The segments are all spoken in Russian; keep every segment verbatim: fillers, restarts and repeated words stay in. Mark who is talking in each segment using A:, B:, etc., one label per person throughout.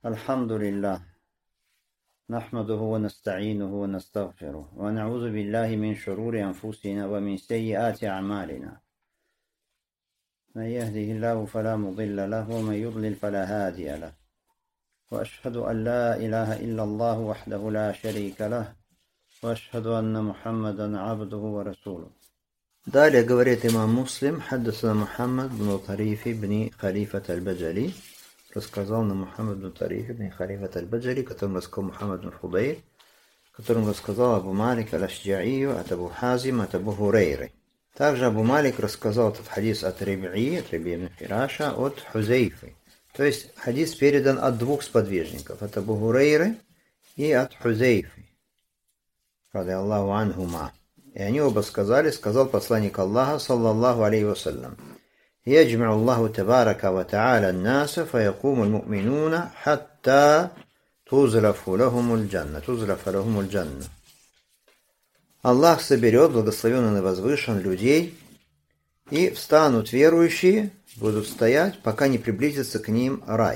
A: الحمد لله نحمده ونستعينه ونستغفره ونعوذ بالله من شرور أنفسنا ومن سيئات أعمالنا من يهده الله فلا مضل له ومن يضلل فلا هادي له وأشهد أن لا إله إلا الله وحده لا شريك له وأشهد أن محمدا عبده ورسوله. Далее говорит имам Муслим: حدثنا محمد بن طريف بن خليفة البجلي. Рассказал нам Мухаммад бн Тариф ибн Халифат аль-Баджали, которому рассказал Мухаммад бн Фудайр, которому рассказал Абу Малик аль-Ашджа'ию от Абу Хазим, от Абу Хурейры. Также Абу Малик рассказал этот хадис от Рибии, от Рибии ибн Фираша, от Хузейфы. То есть хадис передан от двух сподвижников, от Абу Хурейры и от Хузейфы, ради Аллаху анхума. И они оба сказали, сказал посланник Аллаха, саллаллаху алейхи вассалям: يجمع الله تبارك وتعالى الناس فيقوم المؤمنون حتى تزلف لهم الجنة تزلف لهم الجنة. Аллах соберет, благословен Он и возвышен, людей, и встанут верующие, будут стоять, пока не приблизится к ним рай.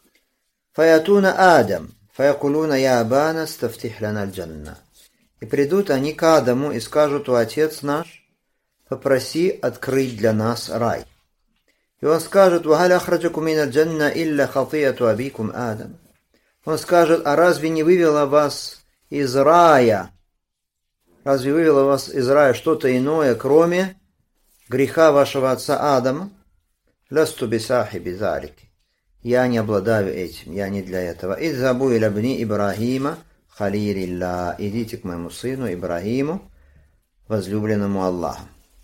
A: Фаятуна Адам, фаякулуна я абана стафтих лана аль-джанна. И придут они к Адаму и скажут: о Отец наш, попроси открыть для нас рай. И он скажет: «Вахаль ахраджакум мин аль-джанна илля хатияту абикум Адам». Он скажет: а разве не вывело вас из рая? Разве вывело вас из рая что-то иное, кроме греха вашего отца Адама? Ласту бисахиби залики. Я не обладаю этим, я не для этого. Идзабу иля бни Ибрахима халилилля. Идите к моему сыну Ибрахиму, возлюбленному Аллахом.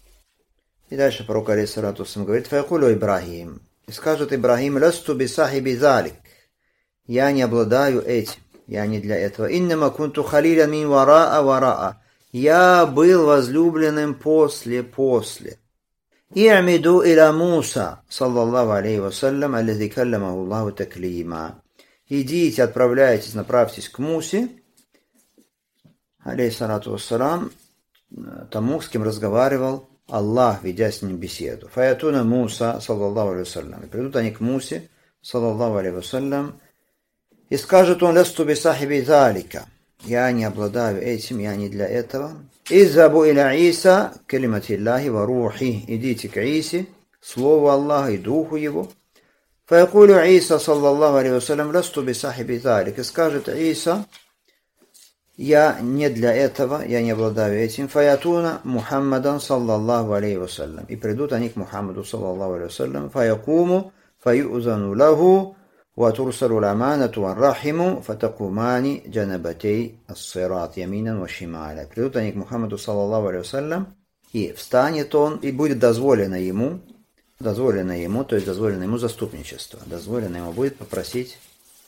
A: И дальше пророк алейхиссалату вассалям говорит: «Фаякулю Ибрахим». И скажет Ибрахим: «Ласту бисахиби залик». Я не обладаю этим, я не для этого. «Иннама кунту халиля мин вараа вараа». Я был возлюбленным после, после. «И'миду иля Муса, саллаллаху алейхи вассалям, аллази калламаху Аллаху таклима». Идите, отправляйтесь, направьтесь к Мусе, алейхиссалату вассалям, тому, с кем разговаривал Аллах, ведя с ним беседу. Фаятуна Муса, саллаллаху алейхи вассалям. И придут они к Мусе, саллаллаху алейхи вассалям, и скажет он: «Ласту бисахиби залика». Я не обладаю этим, я не для этого. «Иззабу иля Иса, калиматиллахи ва рухи». Идите к Исе, слову Аллаха и духу его. Фаякулю Иса, саллаллаху алейхи вассалям: «Ласту бисахиби залика». И скажет Иса: я не для этого, я не обладаю этим. Фаятуна Мухаммадан саллаллаху алейхи вассалям. И придут они к Мухаммаду саллаллаху алейхи вассалям. Фаякуму фаюзану лаху ва турсалу ламанату ва рахиму фатакумани джанабатей ас-сират яминан ва шималя. Придут они к Мухаммаду саллаллаху алейхи вассалям, и встанет он, и будет дозволено ему, дозволено ему, то есть дозволено ему заступничество, дозволено ему будет попросить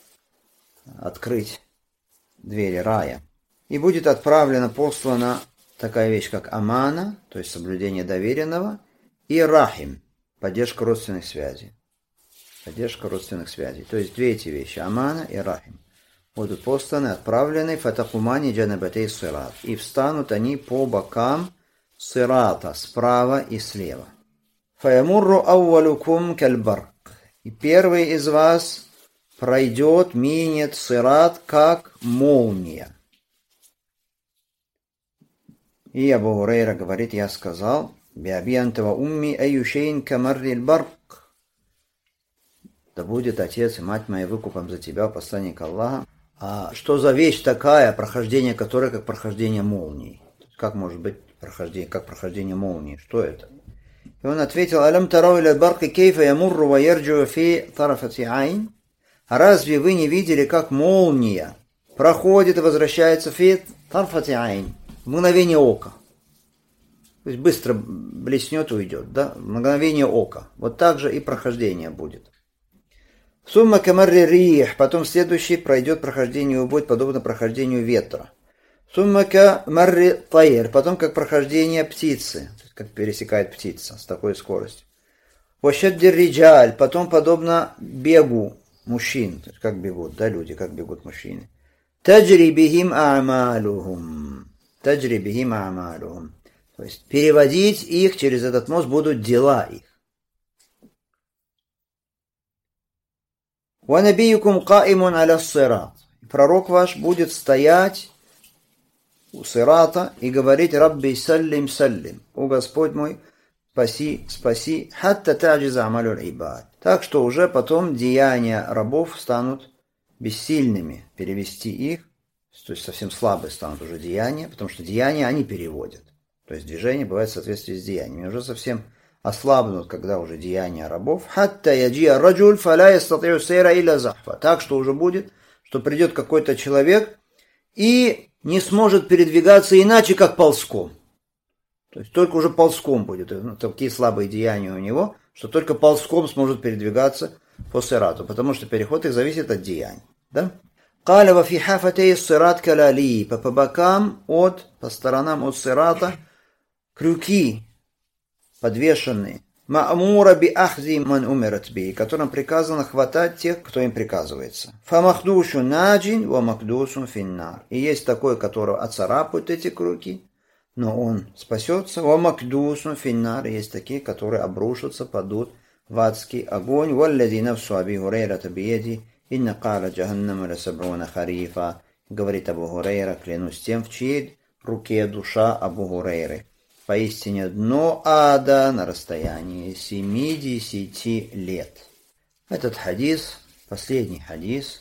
A: открыть двери рая. И будет отправлена, послана такая вещь, как амана, то есть соблюдение доверенного, и рахим, поддержка родственных связей. Поддержка родственных связей. То есть две эти вещи, амана и рахим, будут посланы, отправлены фатакумани джанабатей сират. И встанут они по бокам сирата, справа и слева. Фаямурру аувалукум кальбарк. И первый из вас пройдет, минет сират, как молния. И Абу Хурейра говорит: я сказал: «Биаби антава умми аюшейн камаррил барк». Да будет отец и мать мои выкупом за тебя, посланник Аллаха. А что за вещь такая, прохождение которой как прохождение молнии? Как может быть прохождение, как прохождение молнии? Что это? И он ответил: «Алям тарау иля барки кейфа ямурру ва ярджу фи тарафати айн». А разве вы не видели, как молния проходит и возвращается фи тарафати айн? В мгновение ока. То есть быстро блеснет и уйдет. Да? В мгновение ока. Вот так же и прохождение будет. Сумма камарри рих. Потом следующий пройдет прохождение, будет подобно прохождению ветра. Сумма камарри тайр. Потом как прохождение птицы. Как пересекает птица с такой скоростью. Вашаддир риджаль. Потом подобно бегу мужчин. То есть как бегут, да, люди, как бегут мужчины. Таджри бихим а'малухум. Таджри бихим а'малухум. То есть переводить их через этот мост будут дела их. «Ва набиюкум каимун аля сират». Пророк ваш будет стоять у сирата и говорить: «Рабби саллим саллим». «О Господь мой, спаси, спаси». «Хатта таджиза амалюль ибад». Так что уже потом деяния рабов станут бессильными перевести их, то есть совсем слабые станут уже деяния, потому что деяния они переводят. То есть движение бывает в соответствии с деяниями. Уже совсем ослабнут, когда уже деяния рабов. «Хатта яджия раджуль фаля ястатиу сейра илля захфа». Так что уже будет, что придет какой-то человек и не сможет передвигаться иначе, как ползком. То есть только уже ползком будет. Ну, такие слабые деяния у него, что только ползком сможет передвигаться по сирату, потому что переход их зависит от деяний. Да? «Каля ва фи хафатей сират калали». По бокам от, по сторонам от сирата крюки подвешенные. «Ма'мура би ахзи ман умират би», которым приказано хватать тех, кто им приказывается. «Фамахдушу наджин ва макдусун финнар». И есть такой, которого оцарапают эти крюки, но он спасется. «Ва макдусун финнар». Есть такие, которые обрушатся, падут в адский огонь. «Валлади нафсу аби Хурейрата биеди, инна кара джаханнама ля сабруна харифа». Говорит Абу Хурейра: клянусь тем, в чьей руке душа Абу Хурейры. Поистине дно ада на расстоянии семидесяти лет. Этот хадис, последний хадис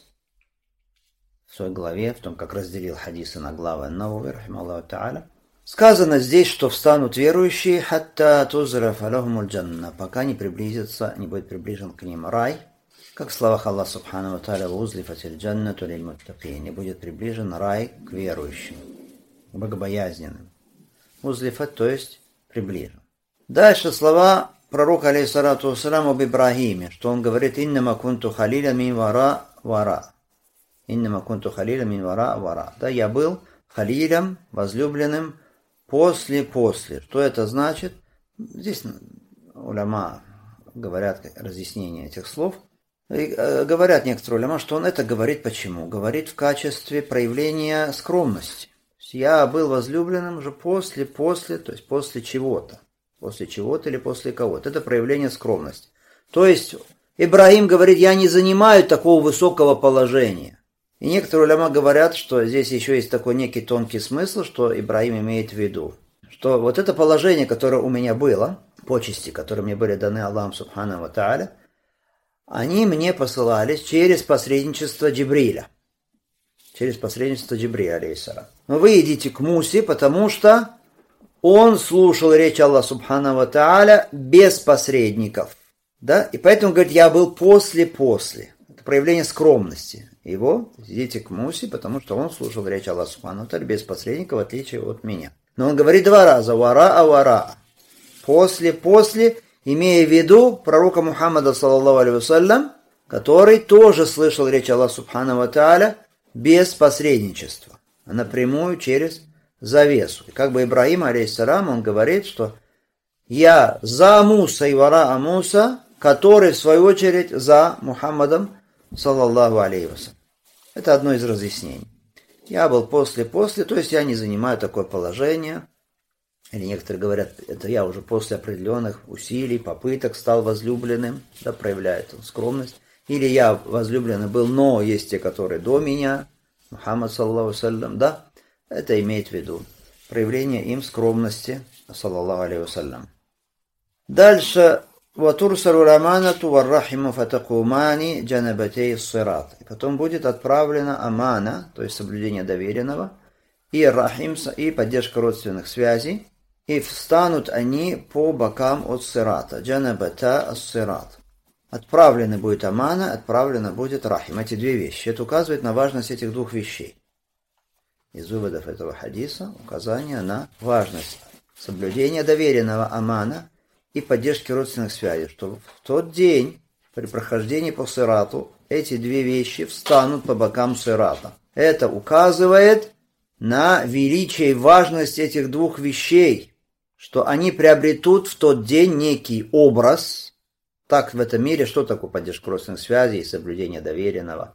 A: в своей главе, в том, как разделил хадисы на главы Навави, рахималлаху та'аля, сказано здесь, что встанут верующие, хатта тузраф алахумуль джанна, пока не приблизится, не будет приближен к ним рай, как в словах Аллаха субхану ва та'аля: «Узлифатиль джаннату лиль муттакин», не будет приближен рай к верующим, к богобоязненным. Узлифат, то есть приближен. Дальше слова пророка, алейхиссалату вассалям, об Ибрахиме, что он говорит: «Иннама кунту халиля мин вара вара». «Иннама кунту халиля мин вара вара». Да, я был халилем, возлюбленным, после-после. Что это значит? Здесь уляма говорят разъяснение этих слов. И, э, говорят некоторые уляма, что он это говорит почему? Говорит в качестве проявления скромности. Я был возлюбленным уже после, после, то есть после чего-то. После чего-то или после кого-то. Это проявление скромности. То есть Ибрахим говорит: я не занимаю такого высокого положения. И некоторые уляма говорят, что здесь еще есть такой некий тонкий смысл, что Ибрахим имеет в виду. Что вот это положение, которое у меня было, почести, которые мне были даны Аллахом субхану ва та'аля, они мне посылались через посредничество Джибриля. Через посредничество Джибриля, алейхиссалам. Но вы идите к Мусе, потому что он слушал речь Аллаха субхану ва та'аля без посредников. Да? И поэтому, говорит, я был после-после. Это проявление скромности его. Идите к Мусе, потому что он слушал речь Аллаха субхану ва та'аля без посредников, в отличие от меня. Но он говорит два раза: вара-а, вара-а. После-после, имея в виду пророка Мухаммада, саллаллаху алейхи вассалям, который тоже слышал речь Аллаха субхану ва та'аля без посредничества, а напрямую через завесу. И как бы Ибрахим, алейхиссалам, он говорит, что я за Муса и вара Муса, который в свою очередь за Мухаммадом, саллаллаху алейхи вассалям. Это одно из разъяснений. Я был после-после, то есть я не занимаю такое положение. Или некоторые говорят, это я уже после определенных усилий, попыток стал возлюбленным, да, проявляет он скромность. Или я возлюбленный был, но есть те, которые до меня, Мухаммад, саллаллаху алейхи, да, это имеет в виду проявление им скромности, саллаллаху алейхи вассалям. Дальше, «Ватурсалу раманату варрахиму фатакумани джанабатей сират». И потом будет отправлена амана, то есть соблюдение доверенного, и рахим, и поддержка родственных связей, и встанут они по бокам от сирата, джанабата ас-сират. Отправлена будет амана, отправлена будет рахим. Эти две вещи. Это указывает на важность этих двух вещей. Из выводов этого хадиса указание на важность соблюдения доверенного амана и поддержки родственных связей. Что в тот день, при прохождении по сирату, эти две вещи встанут по бокам сирата. Это указывает на величие и важность этих двух вещей, что они приобретут в тот день некий образ. Так в этом мире что такое поддержка родственных связей и соблюдение доверенного?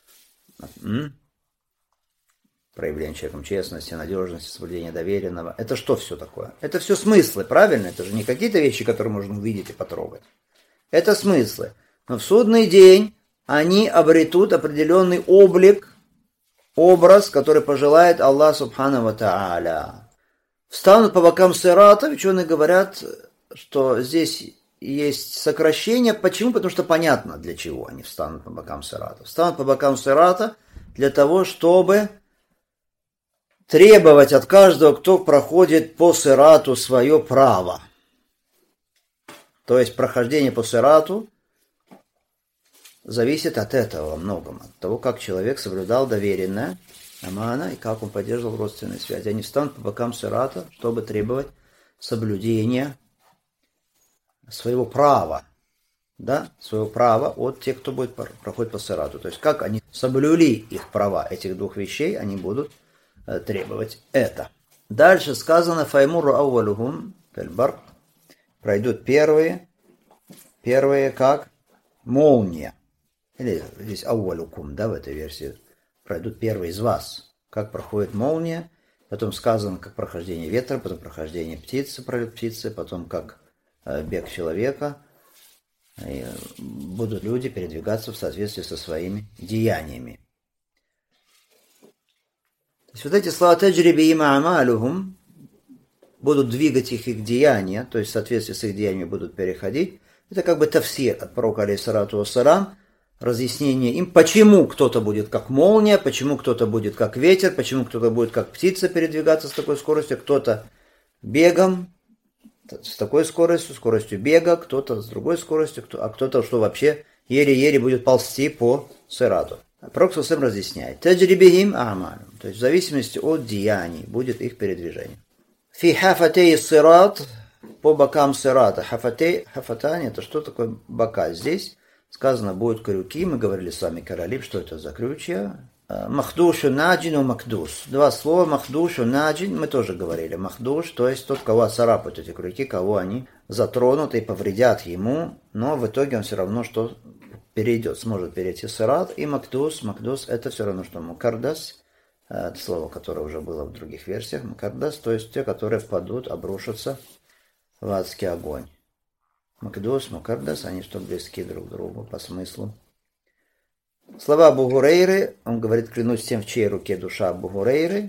A: М? Проявление человеком честности, надежности, соблюдение доверенного. Это что все такое? Это все смыслы, правильно? Это же не какие-то вещи, которые можно увидеть и потрогать. Это смыслы. Но в судный день они обретут определенный облик, образ, который пожелает Аллах Субхану ва Тааля. Встанут по бокам сирата, ученые говорят, что здесь есть сокращение. Почему? Потому что понятно, для чего они встанут по бокам сирата. Встанут по бокам сирата для того, чтобы требовать от каждого, кто проходит по сирату, свое право. То есть прохождение по сирату зависит от этого во многом, от того, как человек соблюдал доверенное, амана, и как он поддерживал родственные связи. Они встанут по бокам сирата, чтобы требовать соблюдения своего права, да, своего права от тех, кто будет проходить по сирату. То есть, как они соблюли их права, этих двух вещей, они будут э, требовать это. Дальше сказано, файмуру ауалюхум фельбар, пройдут первые, первые как молния. Или здесь ауалюкум, да, в этой версии. Пройдут первые из вас. Как проходит молния. Потом сказано, как прохождение ветра, потом прохождение птицы, пройдут птицы, потом как э, бег человека. И будут люди передвигаться в соответствии со своими деяниями. То есть вот эти слова таджриби има амалюхум будут двигать их их деяния, то есть в соответствии с их деяниями будут переходить. Это как бы тафсир от пророка алейхиссалату вассалам, разъяснение им, почему кто-то будет как молния, почему кто-то будет как ветер, почему кто-то будет как птица передвигаться с такой скоростью, кто-то бегом, с такой скоростью, скоростью бега, кто-то с другой скоростью, а кто-то, что вообще еле-еле будет ползти по сирату. Пророк совсем разъясняет. Таджрибихим амалюм, то есть в зависимости от деяний будет их передвижение. Фи хафатей сират, по бокам сирата. Хафатей, хафатани, это что такое бока? Здесь сказано, будут крюки, мы говорили с вами каралиб, что это за крючья. Махдушу наджину макдуш. Два слова, махдушу наджин, мы тоже говорили. Махдуш, то есть тот, кого царапают эти крюки, кого они затронут и повредят ему, но в итоге он все равно что перейдет, сможет перейти сират. И макдус, макдус это все равно, что мукардас, это слово, которое уже было в других версиях, мукардас, то есть те, которые впадут, обрушатся в адский огонь. Макдус, Мукардас, они что близки друг к другу по смыслу. Слова Абу Гурейры, он говорит, клянусь тем, в чьей руке душа Абу Гурейры.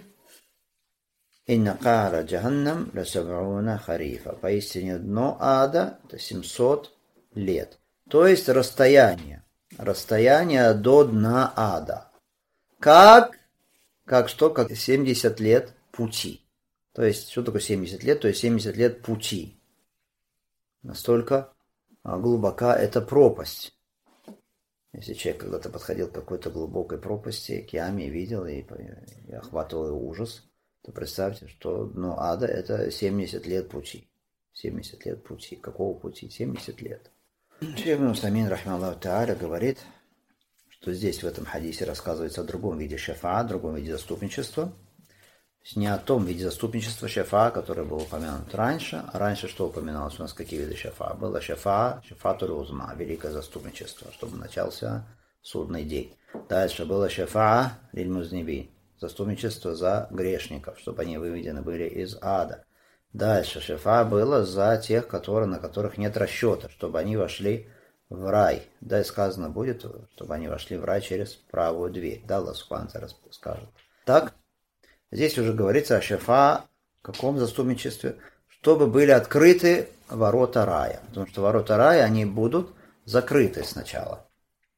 A: Инна кара джаханнам ля саб'уна харифа. Поистине дно ада это семьсот лет. То есть расстояние. Расстояние до дна ада. Как? Как что? Как семьдесят лет пути. То есть, что такое семьдесят лет? То есть семьдесят лет пути. Настолько глубока эта пропасть. Если человек когда-то подходил к какой-то глубокой пропасти, к яме, видел и, и охватывал его ужас, то представьте, что дно ада это семьдесят лет пути. семьдесят лет пути. Какого пути? семьдесят лет. Шейх ибн Усаймин, рахмаллаху тааля, говорит, что здесь в этом хадисе рассказывается о другом виде шафаа, другом виде заступничества. Не о том виде заступничества шафаа, который был упомянут раньше. А раньше что упоминалось у нас, какие виды шафаа? Было шафаа, шафатуль узма, великое заступничество, чтобы начался судный день. Дальше было шафаа лиль музнибин, заступничество за грешников, чтобы они выведены были из ада. Дальше шафаа было за тех, которые, на которых нет расчета, чтобы они вошли в рай. Да, и сказано будет, чтобы они вошли в рай через правую дверь. Да, Аллах субхану ва тааля скажет. Так, здесь уже говорится о шафаа, каком заступничестве, чтобы были открыты ворота рая. Потому что ворота рая, они будут закрыты сначала.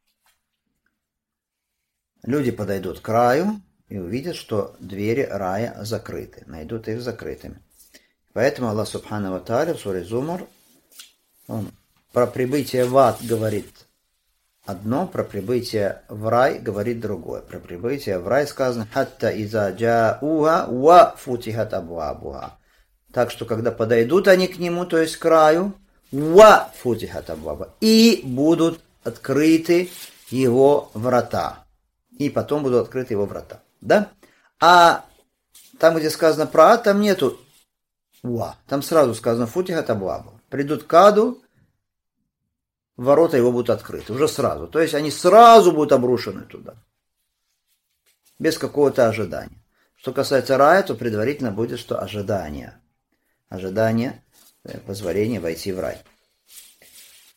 A: Люди подойдут к раю и увидят, что двери рая закрыты. Найдут их закрытыми. Поэтому Аллах субхану ва тааля в суре Зумар, он про прибытие в ад говорит одно, про прибытие в рай говорит другое. Про прибытие в рай сказано «Хатта иза джауха ва футихат абуабуха». Так что, когда подойдут они к нему, то есть к раю, ва футихат абуабуха, и будут открыты его врата. И потом будут открыты его врата. Да? А там, где сказано про ад, там нету ва. Там сразу сказано футихат абуабуха. Придут к аду, ворота его будут открыты, уже сразу. То есть они сразу будут обрушены туда. Без какого-то ожидания. Что касается рая, то предварительно будет, что ожидание. Ожидание позволения войти в рай.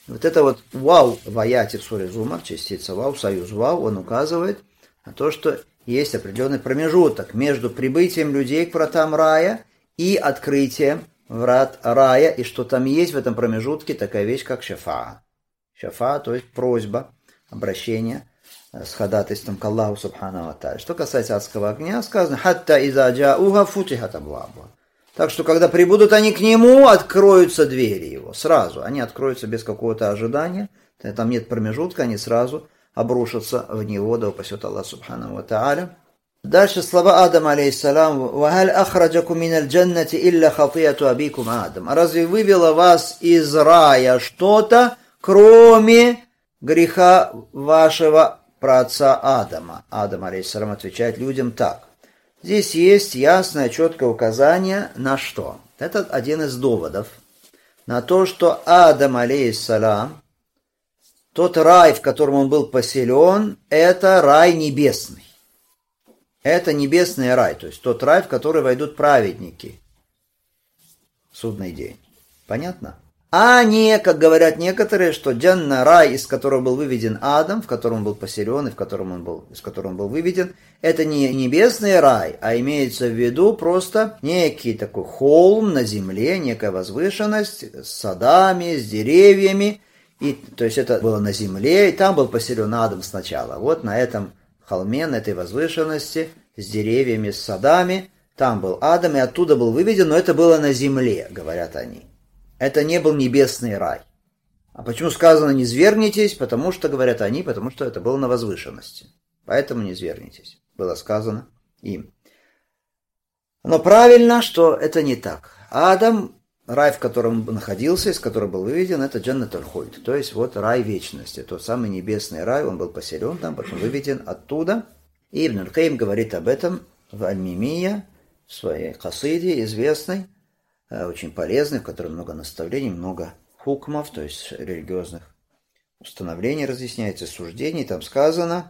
A: Вот это вот вау в аяте в суре Зумар, частица вау, союз вау, он указывает на то, что есть определенный промежуток между прибытием людей к вратам рая и открытием врат рая, и что там есть в этом промежутке такая вещь, как шафаа. Шафаа, то есть просьба, обращение с ходатайством к Аллаху Субхану ва Тааля. Что касается адского огня, сказано «Хатта иза джауха футихат абвабуха». Так что, когда прибудут они к нему, откроются двери его. Сразу. Они откроются без какого-то ожидания. Там нет промежутка, они сразу обрушатся в него, да упасет Аллах Субхану ва Тааля. Дальше слова Адама, алейхиссалам. «Вахаль ахраджаку миналь джаннати илля хатияту абикум Адам». А разве вывело вас из рая что-то, кроме греха вашего праотца Адама? Адам, алейхиссалам, отвечает людям так. Здесь есть ясное, четкое указание на что? Это один из доводов на то, что Адам, алейхиссалам, тот рай, в котором он был поселен, это рай небесный. Это небесный рай, то есть тот рай, в который войдут праведники в судный день. Понятно? А не, как говорят некоторые, что джанна, рай, из которого был выведен Адам, в котором он был поселен и в котором он был, из которого он был выведен, это не небесный рай, а имеется в виду просто некий такой холм на земле, некая возвышенность с садами, с деревьями. И, то есть это было на земле, и там был поселен Адам сначала. Вот на этом холме, на этой возвышенности, с деревьями, с садами, там был Адам, и оттуда был выведен, но это было на земле, говорят они. Это не был небесный рай. А почему сказано «не свергнитесь»? Потому что, говорят они, потому что это было на возвышенности. Поэтому не свергнитесь. Было сказано им. Но правильно, что это не так. Адам, рай, в котором он находился, из которого был выведен, это Джаннатуль Хульд. То есть вот рай вечности. Тот самый небесный рай, он был поселен там, потом выведен оттуда. И Ибн аль-Каим говорит об этом в Аль-Мимия, в своей касиде известной, очень полезный, в котором много наставлений, много хукмов, то есть религиозных установлений разъясняется, суждений. Там сказано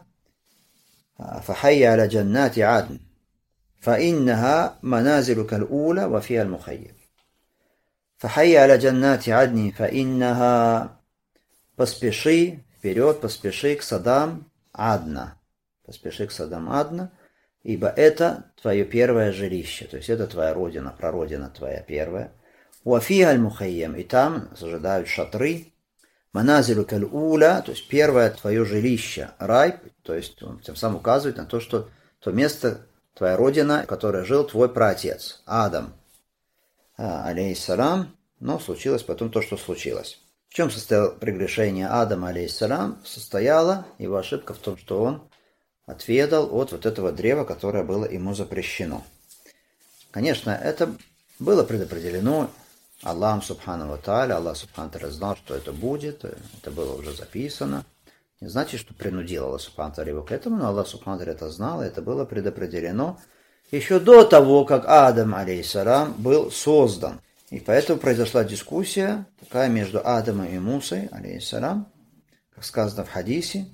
A: «Фахайя аля джаннати адн, фаиннаха маназилука аль-ула ва фиа аль-мухайя». «Фахайя аля джаннати адни, фаиннаха». Поспеши вперед, поспеши к садам Адна. Поспеши к садам Адна, ибо это твое первое жилище, то есть это твоя родина, прародина твоя первая. Уафиа аль-мухайям, и там ожидают шатры. Маназилу каль-уля, то есть первое твое жилище, рай, то есть он тем самым указывает на то, что то место, твоя родина, в которой жил твой праотец, Адам, алейхиссалам, но случилось потом то, что случилось. В чем состояло прегрешение Адама, алейхиссалам? Состояла его ошибка в том, что он отведал от вот этого древа, которое было ему запрещено. Конечно, это было предопределено Аллахом Субхану ва Тааля. Аллах Субхану ва Тааля знал, что это будет, это было уже записано. Не значит, что принудил Аллах Субхану ва Тааля его к этому, но Аллах Субхану ва Тааля это знал, и это было предопределено еще до того, как Адам, алейхиссалам, был создан. И поэтому произошла дискуссия такая между Адамом и Мусой, алейхиссалам, как сказано в хадисе.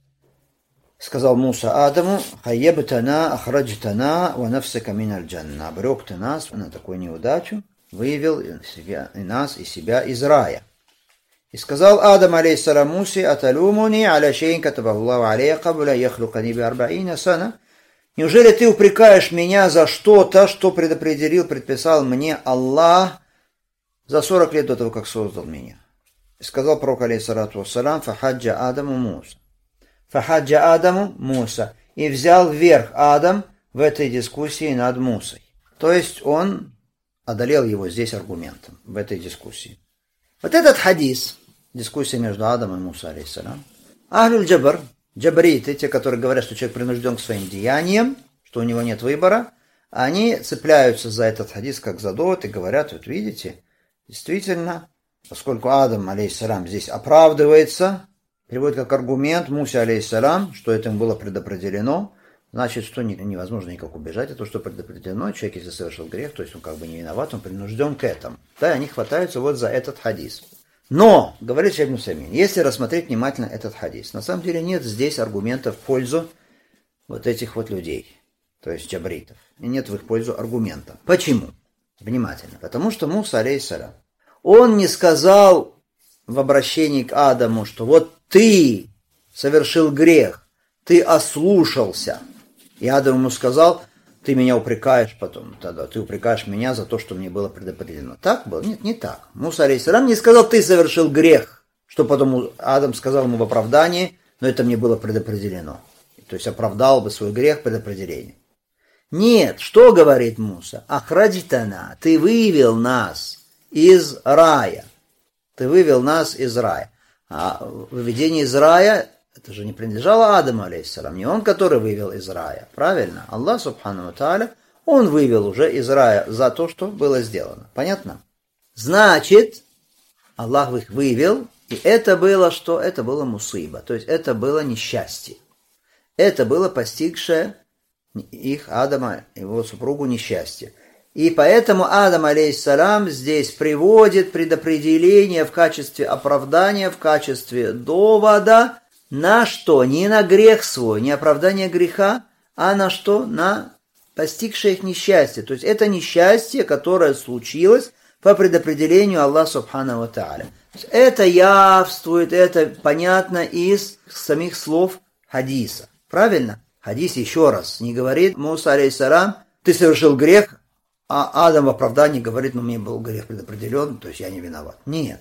A: Сказал Муса Адаму: «Хайебтана, ахраджтана, ва нафсака миналь джанна». Обрек ты нас на такую неудачу, выявил себя, и нас, и себя из рая. И сказал Адам, алейхиссалам, Мусе: «Аталумуни аля шейн катабахуллаху алейя кабля яхлукани би арбаина сана». Неужели ты упрекаешь меня за что-то, что предопределил, предписал мне Аллах за сорок лет до того, как создал меня? И сказал пророк, алейхиссалату вассалам: «Фахаджа Адаму Муса». Фахаджа Адаму Муса. И взял верх Адам в этой дискуссии над Мусой. То есть он одолел его здесь аргументом, в этой дискуссии. Вот этот хадис, дискуссия между Адамом и Мусой, алейхиссалам, Ахлюль Джабр, джабриты, те, которые говорят, что человек принужден к своим деяниям, что у него нет выбора, они цепляются за этот хадис как за довод и говорят: вот видите, действительно, поскольку Адам, алейхиссалам, здесь оправдывается, приводит как аргумент Мусе, алейхиссалам, что этим было предопределено, значит, что невозможно никак убежать от того, что предопределено. Человек, если совершил грех, то есть он как бы не виноват, он принужден к этому. Да, они хватаются вот за этот хадис. Но, говорит Шейх Ибн Усаймин, если рассмотреть внимательно этот хадис, на самом деле нет здесь аргументов в пользу вот этих вот людей, то есть джабритов. И нет в их пользу аргумента. Почему? Внимательно. Потому что Муса, алейхиссалам, он не сказал в обращении к Адаму, что вот ты совершил грех, ты ослушался. И Адам ему сказал, ты меня упрекаешь потом, тогда ты упрекаешь меня за то, что мне было предопределено. Так было? Нет, не так. Муса алейхиссалям не сказал, ты совершил грех, что потом Адам сказал ему в оправдании, но это мне было предопределено. То есть оправдал бы свой грех предопределением. Нет, что говорит Муса? Ахраджитана, ты вывел нас из рая. Ты вывел нас из рая. А выведение из рая, это же не принадлежало Адаму, алейхиссалям, не он, который вывел из рая. Правильно? Аллах, субхану ва тааля, он вывел уже из рая за то, что было сделано. Понятно? Значит, Аллах их вывел, и это было что? Это было мусиба, то есть это было несчастье. Это было постигшее их, Адама, его супругу, несчастье. И поэтому Адам, алейхиссалям, здесь приводит предопределение в качестве оправдания, в качестве довода на что? Не на грех свой, не оправдание греха, а на что? На постигшее их несчастье. То есть это несчастье, которое случилось по предопределению Аллаха субхану ва тааля. Это явствует, это понятно из самих слов хадиса. Правильно? Хадис еще раз не говорит Муса алейхиссалям, ты совершил грех, а Адам в оправдании говорит, ну мне был грех предопределен, то есть я не виноват. Нет.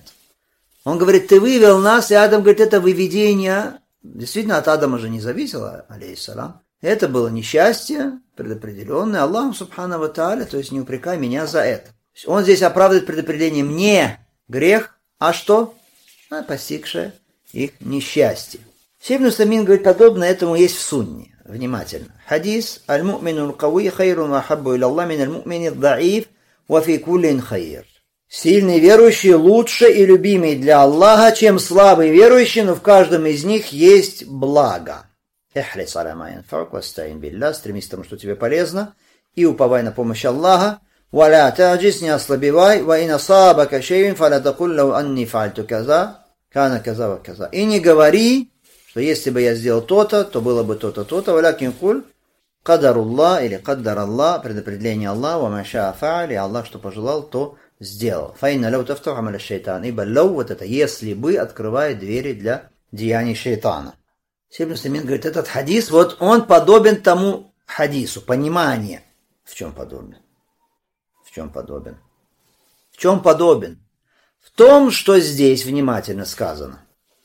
A: Он говорит, ты вывел нас, и Адам говорит, это выведение, действительно от Адама же не зависело, алейхиссалям. Это было несчастье предопределенное Аллахом субхану ва тааля, то есть не упрекай меня за это. Он здесь оправдывает предопределением не грех, а что? А постигшее их несчастье. Шейх Ибн Усаймин говорит, подобно этому есть в сунне. Внимательно. Хадис «Аль-му'мину аль-кавий хайрун ва ахаббу иля Аллах мин аль-му'мини ад-да'иф ва фи куллин хайр». Сильный верующий лучше и любимый для Аллаха, чем слабый верующий, но в каждом из них есть благо. «Ихрис аля ма янфаук вастаин билля», стремись к тому, что тебе полезно, и уповай на помощь Аллаха. «Ва ля та'джис», не ослабевай. «Ва ин асабака шей'ун фаля такуль лау анни фа'альту каза, кана каза ва каза». И не говори, что если бы я сделал то-то, то было бы то-то, то-то. «Валякин куль кадаруллах» или «каддар Аллах», предопределение Аллаха, «ва ма шаа фа'аль», и Аллах, что пожелал, то сделал. «Фаинна лау тафтаху амаля шайтан», ибо лау, вот это «если бы» открывает двери для деяний шайтана. Шейх Ибн Усаймин говорит, этот хадис, вот он подобен тому хадису, понимание. В чем подобен? В чем подобен? В чем подобен? В том, что здесь внимательно сказано.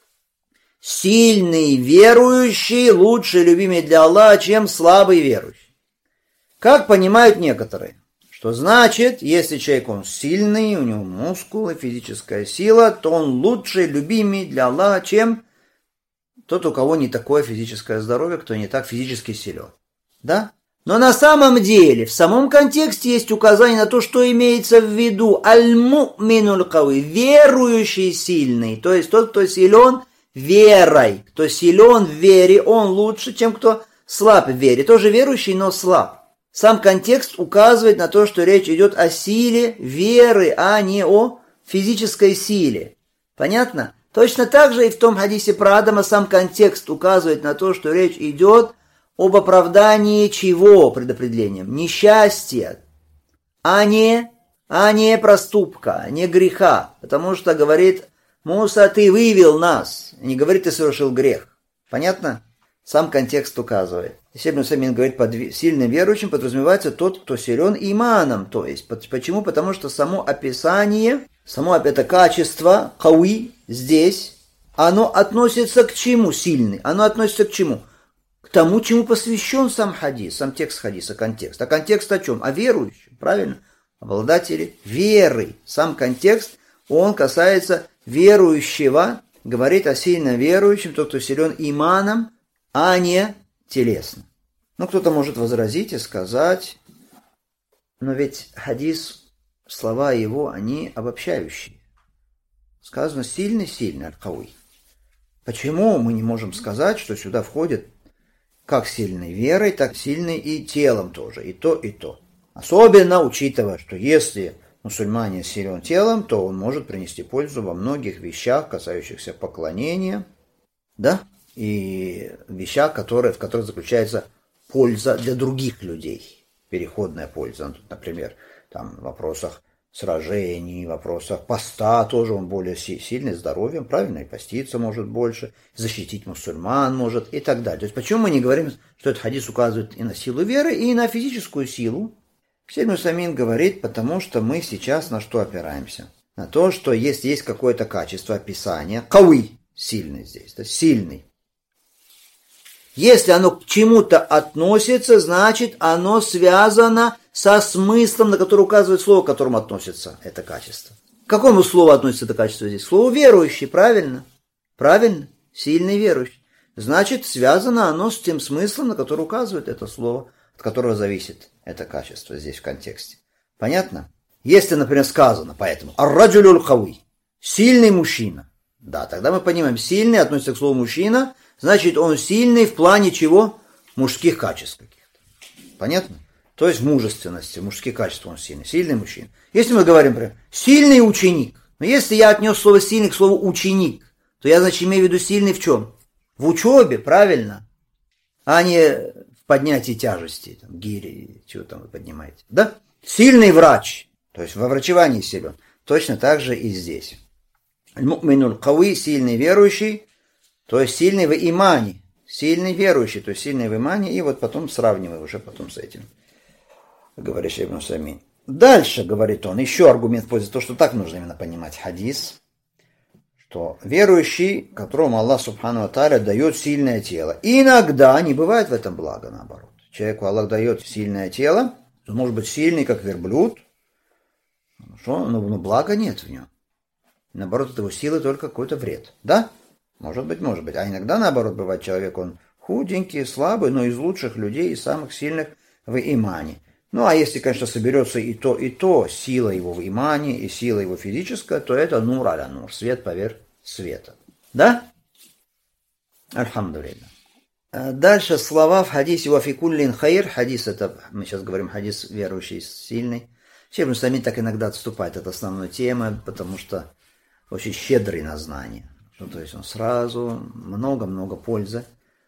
A: Сильный верующий лучше любимый для Аллаха, чем слабый верующий. Как понимают некоторые, что значит, если человек он сильный, у него мускулы, физическая сила, то он лучше любимый для Аллаха, чем тот, у кого не такое физическое здоровье, кто не так физически силен. Да? Но на самом деле, в самом контексте есть указание на то, что имеется в виду аль-му'мину аль-кави, верующий сильный, то есть тот, кто силен верой, кто силен в вере, он лучше, чем кто слаб в вере. Тоже верующий, но слаб. Сам контекст указывает на то, что речь идет о силе веры, а не о физической силе. Понятно? Точно так же и в том хадисе про Адама сам контекст указывает на то, что речь идет об оправдании чего предопределением? Несчастья, а не, а не проступка, не греха. Потому что говорит Муса, ты вывел нас. Не говорит, ты совершил грех. Понятно? Сам контекст указывает. Шейх Ибн Усаймин говорит, под сильным верующим подразумевается тот, кто силен иманом. То есть, почему? Потому что само описание, само это качество, кауи, здесь, оно относится к чему сильный? Оно относится к чему? К тому, чему посвящен сам хадис, сам текст хадиса, контекст. А контекст о чем? О верующем, правильно? Обладатели веры. Сам контекст, он касается верующего, говорит о сильно верующем, тот, кто силен иманом, а не телесно. Ну, кто-то может возразить и сказать, но ведь хадис, слова его, они обобщающие. Сказано сильный-сильный аль-кауи. Почему мы не можем сказать, что сюда входит как сильной верой, так сильной и телом тоже, и то, и то. Особенно учитывая, что если мусульманин силен телом, то он может принести пользу во многих вещах, касающихся поклонения, да, и вещах, которые, в которых заключается польза для других людей, переходная польза, например, там, в вопросах сражений, в вопросах поста тоже он более сильный, здоровьем, правильно, и поститься может больше, защитить мусульман может и так далее. То есть почему мы не говорим, что этот хадис указывает и на силу веры, и на физическую силу? Шейх Усаймин говорит, потому что мы сейчас на что опираемся? На то, что если есть какое-то качество описания, кауи, сильный здесь, то есть сильный. Если оно к чему-то относится, значит оно связано со смыслом, на который указывает слово, к которому относится это качество. К какому слову относится это качество здесь? К слову верующий, правильно? Правильно? Сильный верующий. Значит, связано оно с тем смыслом, на который указывает это слово, от которого зависит это качество здесь в контексте. Понятно? Если, например, сказано, поэтому «ар-раджулюль кауи» – сильный мужчина. Да, тогда мы понимаем, сильный относится к слову мужчина, значит, он сильный в плане чего? Мужских качеств каких-то. Понятно? То есть в мужественности, в мужских качествах он сильный. Сильный мужчина. Если мы говорим, например, сильный ученик. Но если я отнес слово сильный к слову ученик, то я, значит, имею в виду сильный в чем? В учебе, правильно? А не в поднятии тяжести, там, гири, чего там вы поднимаете. Да? Сильный врач. То есть во врачевании силен. Точно так же и здесь. Аль-му'минуль кауи, сильный верующий, то есть сильный в имане. Сильный верующий, то есть сильный в имане. И вот потом сравниваем уже потом с этим. Говорит Шейх Усаймин. Дальше, говорит он, еще аргумент в пользу того, что так нужно именно понимать хадис, что верующий, которому Аллах Субхану ва Тааля дает сильное тело, иногда не бывает в этом блага, наоборот. Человеку Аллах дает сильное тело, он может быть сильный, как верблюд, но, но блага нет в нем. Наоборот, от его силы только какой-то вред. Да? Может быть, может быть. А иногда, наоборот, бывает человек, он худенький, слабый, но из лучших людей, из самых сильных в имане. Ну, а если, конечно, соберется и то, и то, сила его в имане, и сила его физическая, то это нур аля нур, свет поверх света. Да? Альхамдулилля. Дальше слова в хадисе «Вафикуллин хайр». Хадис, это, мы сейчас говорим, хадис верующий, сильный. Шейх Усаймин так иногда отступает от основной темы, потому что очень щедрый на знания. Ну, то есть он сразу много-много пользы,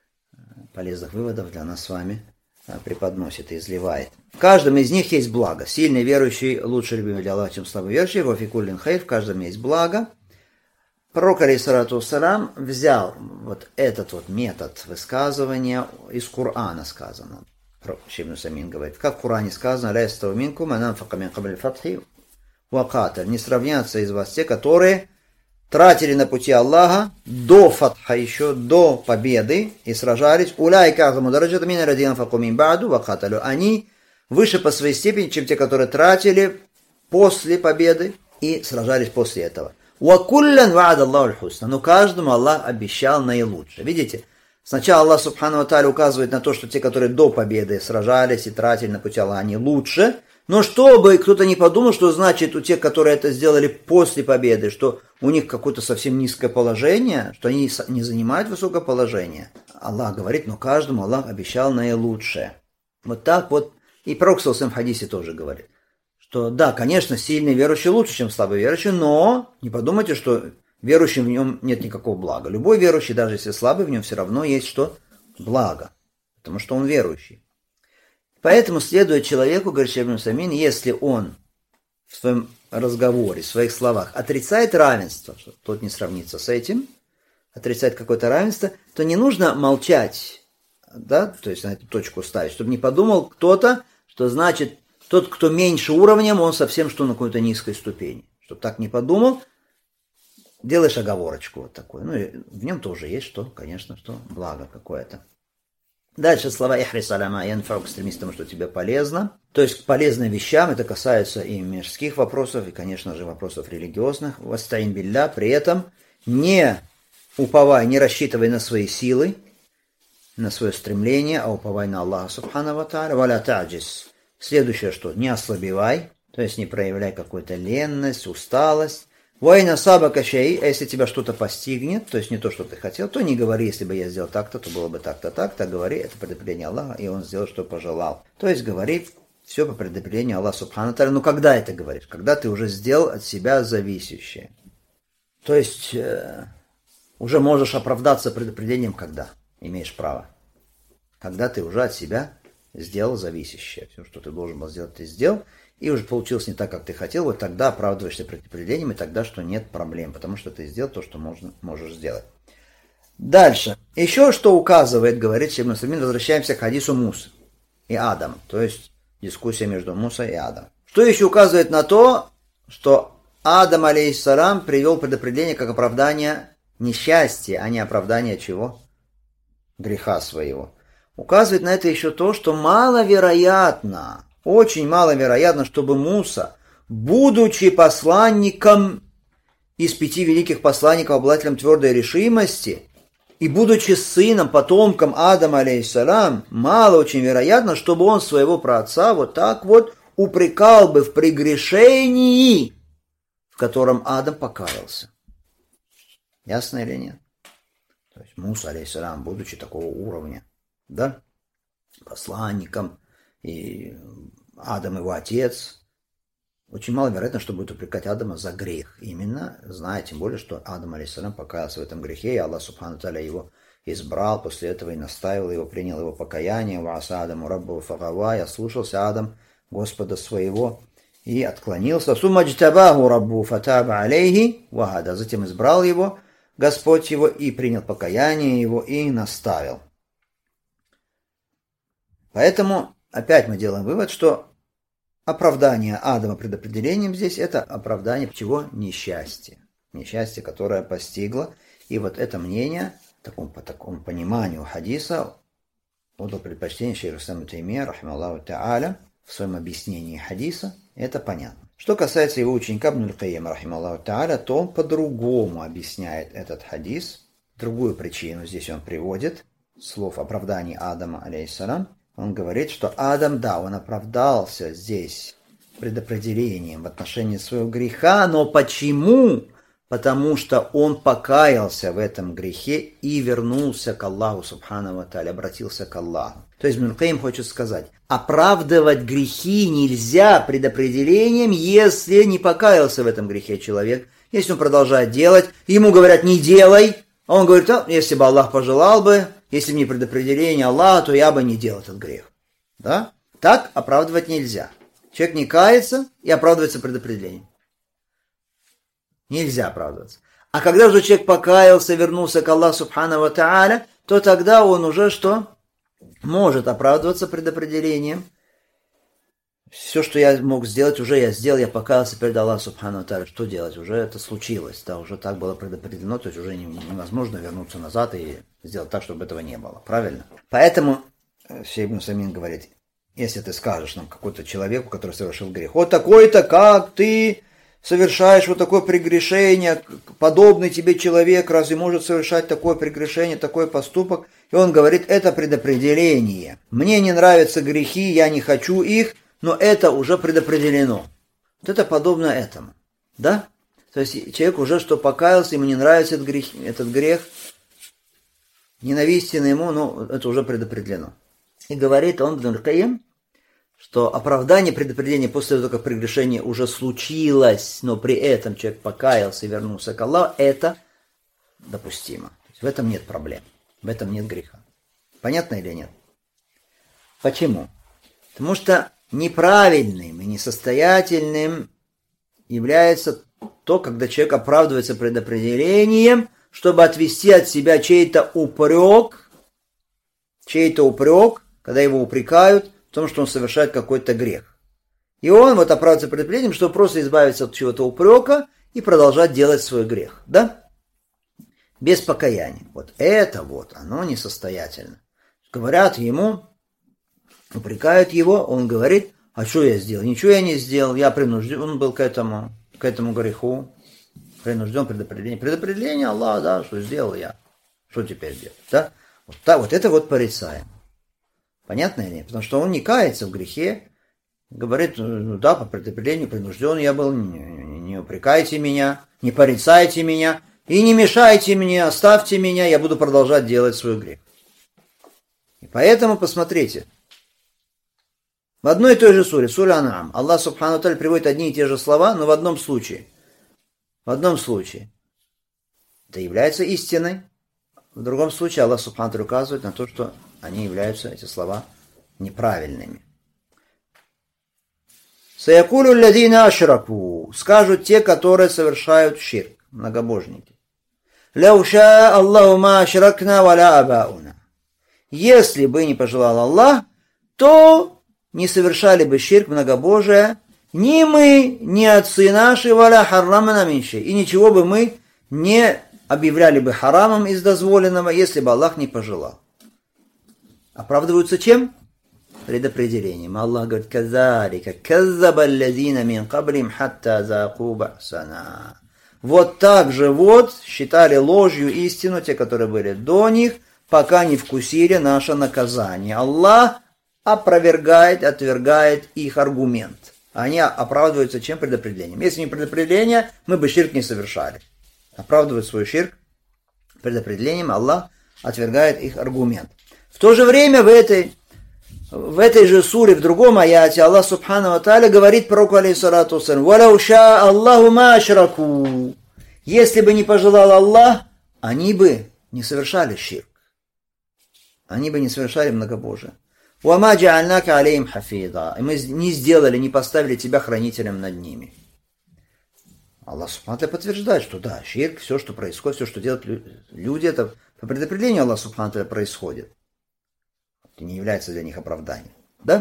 A: полезных выводов для нас с вами преподносит и изливает. В каждом из них есть благо. Сильный верующий лучше любимый для Аллаха, чем слабый верующий. Вафикуллин хайр, в каждом есть благо. Пророк, алейхиссалату вассалям, взял вот этот вот метод высказывания из Корана сказано. Шейх Усаймин говорит, как в Коране сказано, «Ля ястави минкум ман анфака мин кабли аль-фатхи ва каталь». Не сравнятся из вас те, которые тратили на пути Аллаха до фатха, еще до победы, и сражались. «Уляйка азаму дараджата мин алладзина анфаку мин ба'ду ва каталю». Они выше по своей степени, чем те, которые тратили после победы и сражались после этого. «Вакуллян ва'ада Аллаху аль-хусна». Но каждому Аллах обещал наилучшее. Видите? Сначала Аллах Субхану ва Тааля указывает на то, что те, которые до победы сражались и тратили на пути Аллаха, они лучше. Но чтобы кто-то не подумал, что значит у тех, которые это сделали после победы, что у них какое-то совсем низкое положение, что они не занимают высокое положение. Аллах говорит, но каждому Аллах обещал наилучшее. Вот так вот. И пророк в хадисе тоже говорит, что да, конечно, сильный верующий лучше, чем слабый верующий, но не подумайте, что верующим в нем нет никакого блага. Любой верующий, даже если слабый, в нем все равно есть что? Благо. Потому что он верующий. Поэтому следует человеку, говорит Шейх Усаймин, если он в своем разговоре, в своих словах отрицает равенство, что тот не сравнится с этим, отрицает какое-то равенство, то не нужно молчать, да, то есть на эту точку ставить, чтобы не подумал кто-то, что значит тот, кто меньше уровнем, он совсем что на какой-то низкой ступени. Чтобы так не подумал, делаешь оговорочку вот такую. Ну, и в нем тоже есть что, конечно, что благо какое-то. Дальше слова «Ихрис аляма янфаук», стремись к тому, что тебе полезно. То есть к полезным вещам, это касается и мирских вопросов, и, конечно же, вопросов религиозных. «Вастаин билля», при этом не уповай, не рассчитывай на свои силы, на свое стремление, а уповай на Аллаха Субхану ва Тааля. «Валя та'джис». Следующее что? Не ослабевай, то есть не проявляй какую-то ленность, усталость. Вайна сабака шей, а если тебя что-то постигнет, то есть не то, что ты хотел, то не говори, если бы я сделал так-то, то было бы так-то, так-то, говори, это предопределение Аллаха, и он сделал, что пожелал. То есть говори все по предопределению Аллаха Субхану Тааля. Ну когда это говоришь? Когда ты уже сделал от себя зависящее. То есть э, уже можешь оправдаться предопределением, когда имеешь право. Когда ты уже от себя сделал зависящее. Все, что ты должен был сделать, ты сделал, и уже получилось не так, как ты хотел, вот тогда оправдываешься предопределением, и тогда что нет проблем, потому что ты сделал то, что можно, можешь сделать. Дальше. Еще что указывает, говорит Шейх ибн Усаймин, возвращаемся к хадису Мусы и Адама, то есть дискуссия между Мусой и Адамом. Что еще указывает на то, что Адам, алейхиссалам, привел предопределение как оправдание несчастья, а не оправдание чего? Греха своего. Указывает на это еще то, что маловероятно, очень маловероятно, чтобы Муса, будучи посланником из пяти великих посланников, обладателем твердой решимости, и будучи сыном, потомком Адама, алейхиссалам, мало очень вероятно, чтобы он своего праотца вот так вот упрекал бы в прегрешении, в котором Адам покаялся. Ясно или нет? То есть Муса, алейхиссалам, будучи такого уровня, да, посланником, и Адам его отец, очень маловероятно, что будет упрекать Адама за грех. Именно, зная тем более, что Адам, алейхиссалам, покаялся в этом грехе, и Аллах субхану та'аля его избрал после этого и наставил его, принял его покаяние. «Вааса Адаму раббу фагава», и ослушался Адам Господа своего и отклонился. «Сумма джтабаху раббу фатаба алейхи вахада», затем избрал его Господь его и принял покаяние его и наставил. Поэтому опять мы делаем вывод, что оправдание Адама предопределением здесь – это оправдание чего? Несчастья. Несчастье, которое постигло. И вот это мнение, такому, по такому пониманию хадиса, отдал предпочтение шейху ибн Таймия, рахималлаху та'аля, в своем объяснении хадиса. Это понятно. Что касается его ученика Ибн аль-Каййима, рахималлаху та'аля, то он по-другому объясняет этот хадис. Другую причину здесь он приводит, слов оправданий Адама, алейхиссалам. Он говорит, что Адам, да, он оправдался здесь предопределением в отношении своего греха, но почему? Потому что он покаялся в этом грехе и вернулся к Аллаху, субхану ва тааля, обратился к Аллаху. То есть Ибн аль-Каййим хочет сказать, оправдывать грехи нельзя предопределением, если не покаялся в этом грехе человек. Если он продолжает делать, ему говорят, не делай, а он говорит, а, если бы Аллах пожелал бы, если бы не предопределение Аллаха, то я бы не делал этот грех. Да? Так оправдывать нельзя. Человек не кается и оправдывается предопределением. Нельзя оправдываться. А когда же человек покаялся, вернулся к Аллаху субхану ва тааля, то тогда он уже что? Может оправдываться предопределением. Все, что я мог сделать, уже я сделал, я покаялся перед Аллахом субхану ва тааля. Что делать? Уже это случилось. Да, уже так было предопределено, то есть уже невозможно вернуться назад и сделать так, чтобы этого не было. Правильно? Поэтому Шейх ибн Усаймин говорит, если ты скажешь нам какому-то человеку, который совершил грех, вот такой-то, как ты совершаешь вот такое прегрешение, подобный тебе человек разве может совершать такое прегрешение, такой поступок? И он говорит, это предопределение. Мне не нравятся грехи, я не хочу их, но это уже предопределено. Вот это подобно этому. Да? То есть человек уже что покаялся, ему не нравится этот грех, этот грех ненавистен ему, но это уже предопределено. И говорит он, Ибн аль-Каййим, что оправдание предопределения после того, как прегрешение уже случилось, но при этом человек покаялся и вернулся к Аллаху, это допустимо. То есть в этом нет проблем, в этом нет греха. Понятно или нет? Почему? Потому что неправильным и несостоятельным является то, когда человек оправдывается предопределением, чтобы отвести от себя чей-то упрек, чей-то упрек, когда его упрекают в том, что он совершает какой-то грех. И он вот оправдывается предопределением, чтобы просто избавиться от чего-то упрека и продолжать делать свой грех. Да? Без покаяния. Вот это вот, оно несостоятельно. Говорят ему, упрекают его, он говорит, а что я сделал? Ничего я не сделал, я принужден, он был к этому, к этому греху, принужден предопределение. Предопределение Аллаха, да, что сделал я, что теперь делать, да? Вот, так, вот это вот порицаем. Понятно или нет? Потому что он не кается в грехе, говорит, ну да, по предопределению принужден я был, не, не, не упрекайте меня, не порицайте меня и не мешайте мне, оставьте меня, я буду продолжать делать свой грех. И поэтому посмотрите, в одной и той же суре, суре Ан'ам, Аллах субхану ва тааля приводит одни и те же слова, но в одном случае. В одном случае это является истиной, в другом случае Аллах субхану ва тааля указывает на то, что они являются, эти слова, неправильными. Саякулю лядина ашраку, скажут те, которые совершают ширк, многобожники. Ляуша Аллаху ма ашракна валя абауна. Если бы не пожелал Аллах, то не совершали бы ширк, многобожие, ни мы, ни отцы наши, валя харрамана минши, и ничего бы мы не объявляли бы харамом из дозволенного, если бы Аллах не пожелал. Оправдываются чем? Предопределением. Аллах говорит: «Казалика, каззаба аллазина мин каблим хатта заку ба'сана». Вот так же вот считали ложью истину те, которые были до них, пока не вкусили наше наказание. Аллах опровергает, отвергает их аргумент. Они оправдываются чем? Предопределением. Если не предопределение, мы бы ширк не совершали. Оправдывают свой ширк предопределением, Аллах отвергает их аргумент. В то же время в этой, в этой же суре, в другом аяте, Аллах Субхану ва Тааля говорит пророку алейхиссалату вассалям: «Валяу ша Аллаху ма ашраку». Если бы не пожелал Аллах, они бы не совершали ширк. Они бы не совершали многобожие. «Вама джа'альнака алейхим хафиза». И мы не сделали, не поставили тебя хранителем над ними. Аллах Субхану ва Тааля подтверждает, что да, ширк, все, что происходит, все, что делают люди, это по предопределению Аллаха Субхану ва Тааля происходит. Это не является для них оправданием. Да?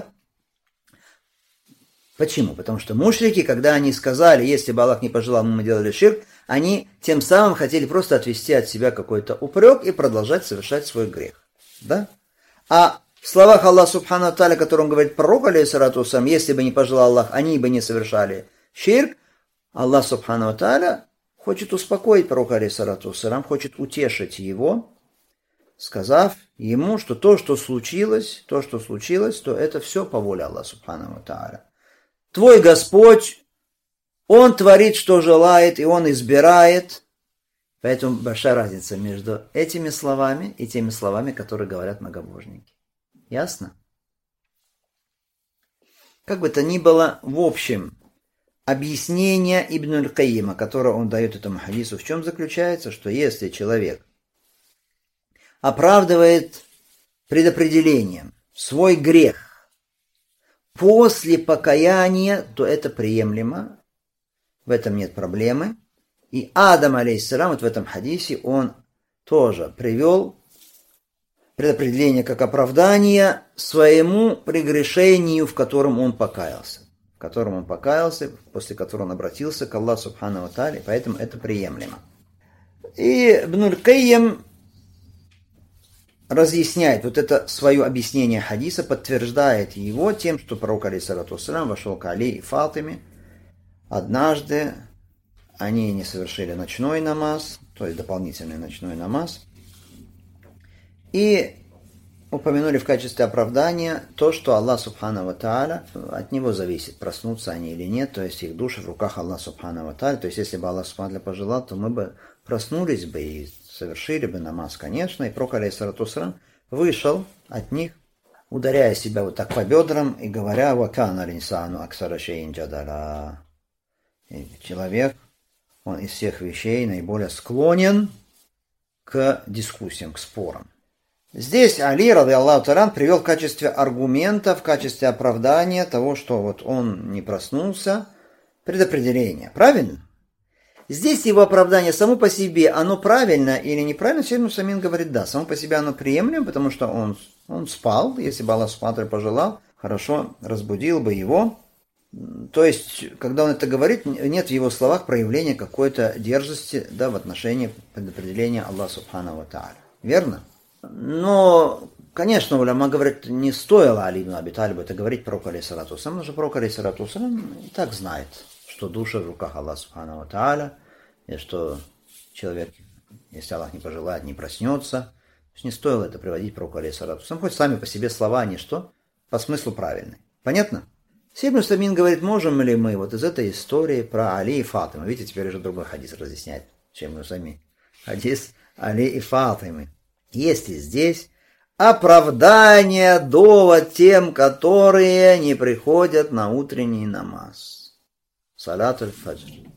A: Почему? Потому что мушрики, когда они сказали: если бы Аллах не пожелал, мы делали ширк, они тем самым хотели просто отвести от себя какой-то упрек и продолжать совершать свой грех. Да? А в словах Аллаха Субхану ва Тааля, которым он говорит пророку алейхиссалату вассалям: если бы не пожелал Аллах, они бы не совершали ширк, Аллах Субхану ва Тааля хочет успокоить пророка алейхиссалату вассалям, хочет утешить его, сказав ему, что то, что случилось, то, что случилось, то это все по воле Аллаха Субхану ва Тааля. Твой Господь, Он творит, что желает, и Он избирает. Поэтому большая разница между этими словами и теми словами, которые говорят многобожники. Ясно? Как бы то ни было, в общем, объяснение Ибн аль-Кайима, которое он дает этому хадису, в чем заключается? Что если человек оправдывает предопределением свой грех после покаяния, то это приемлемо, в этом нет проблемы. И Адам, алейхиссалам, вот в этом хадисе он тоже привел предопределение как оправдание своему прегрешению, в котором он покаялся. В котором он покаялся, после которого он обратился к Аллаху Субхану ва Тааля, поэтому это приемлемо. И Ибн аль-Кайим разъясняет вот это свое объяснение хадиса, подтверждает его тем, что пророк алейхиссалату вассалям вошел к Али и Фатиме. Однажды они не совершили ночной намаз, то есть дополнительный ночной намаз, и упомянули в качестве оправдания то, что Аллах Субхану ва Тааля, от него зависит, проснутся они или нет, то есть их души в руках Аллаха Субхану ва Тааля. То есть если бы Аллах Субхану ва Тааля пожелал, то мы бы проснулись бы и совершили бы намаз, конечно. И пророк алейхиссалату вассалям вышел от них, ударяя себя вот так по бедрам и говоря: «Ва кана линсану аксара шейин джадала». Человек, он из всех вещей наиболее склонен к дискуссиям, к спорам. Здесь Али, ради Аллаху та'аля, привел в качестве аргумента, в качестве оправдания того, что вот он не проснулся, предопределение. Правильно? Здесь его оправдание само по себе, оно правильно или неправильно, Шейх Усаймин говорит: да, само по себе оно приемлемо, потому что он, он спал, если бы Аллах Субхану ва Тааля пожелал, хорошо разбудил бы его. То есть, когда он это говорит, нет в его словах проявления какой-то дерзости, да, в отношении предопределения Аллаха Субхану ва Тааля. Верно? Но, конечно, уляма говорит, не стоило Али ибн Аби Талибу это говорить пророку алейхиссалату вассалям, потому что пророк алейхиссалату вассалям и так знает, что душа в руках Аллаха Субхану ва Тааля, и что человек, если Аллах не пожелает, не проснется. То есть не стоило это приводить пророку алейхиссалату вассалям, хоть сами по себе слова, они что? По смыслу правильные. Понятно? Шейх Усаймин говорит: можем ли мы вот из этой истории про Али и Фатиму, видите, теперь уже другой хадис разъясняет Шейх Усаймин, хадис Али и Фатимы, есть ли здесь оправдание, довод тем, которые не приходят на утренний намаз? Салат аль-фаджр.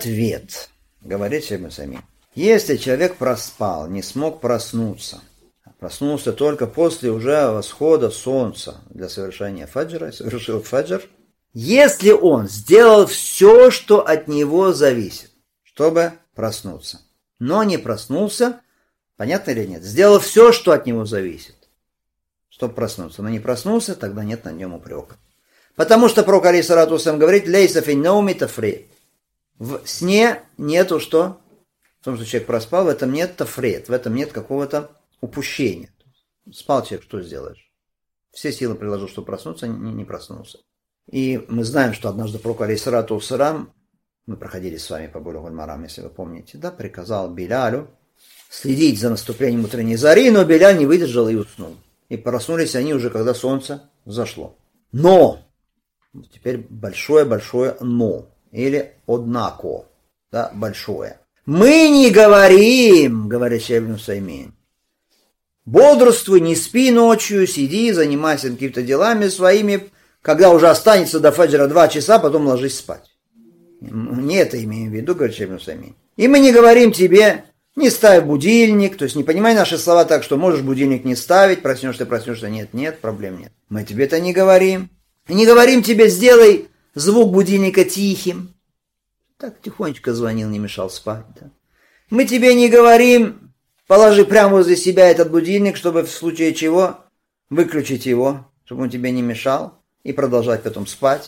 A: Ответ, говорит Шейх Усаймин: если человек проспал, не смог проснуться, проснулся только после уже восхода солнца для совершения фаджра, совершил фаджр, если он сделал все, что от него зависит, чтобы проснуться, но не проснулся, понятно или нет, сделал все, что от него зависит, чтобы проснуться, но не проснулся, тогда нет на нем упрека. Потому что пророк алейхиссалату вассалям говорит: «Лейса фи науми тафрит». В сне нету что? В том, что человек проспал, в этом нет тафрит, в этом нет какого-то упущения. Спал человек, что сделаешь? Все силы приложил, чтобы проснуться, не, не проснулся. И мы знаем, что однажды пророк алейхиссалату вассалям, мы проходили с вами по Булугуль Марам, если вы помните, да, приказал Билялю следить за наступлением утренней зари, но Биляль не выдержал и уснул. И проснулись они уже, когда солнце зашло. Но! Теперь большое-большое но. Или однако. Да, большое. Мы не говорим, говорит Шейх ибн Усаймин, бодрствуй, не спи ночью, сиди, занимайся какими-то делами своими, когда уже останется до фаджра два часа, потом ложись спать. Не это имеем в виду, говорит Шейх ибн Усаймин. И мы не говорим тебе, не ставь будильник, то есть не понимай наши слова так, что можешь будильник не ставить, проснешься, проснешься, нет, нет, проблем нет. Мы тебе это не говорим. Не говорим тебе, сделай звук будильника тихим. Так тихонечко звонил, не мешал спать. Да. Мы тебе не говорим, положи прямо возле себя этот будильник, чтобы в случае чего выключить его, чтобы он тебе не мешал, и продолжать потом спать.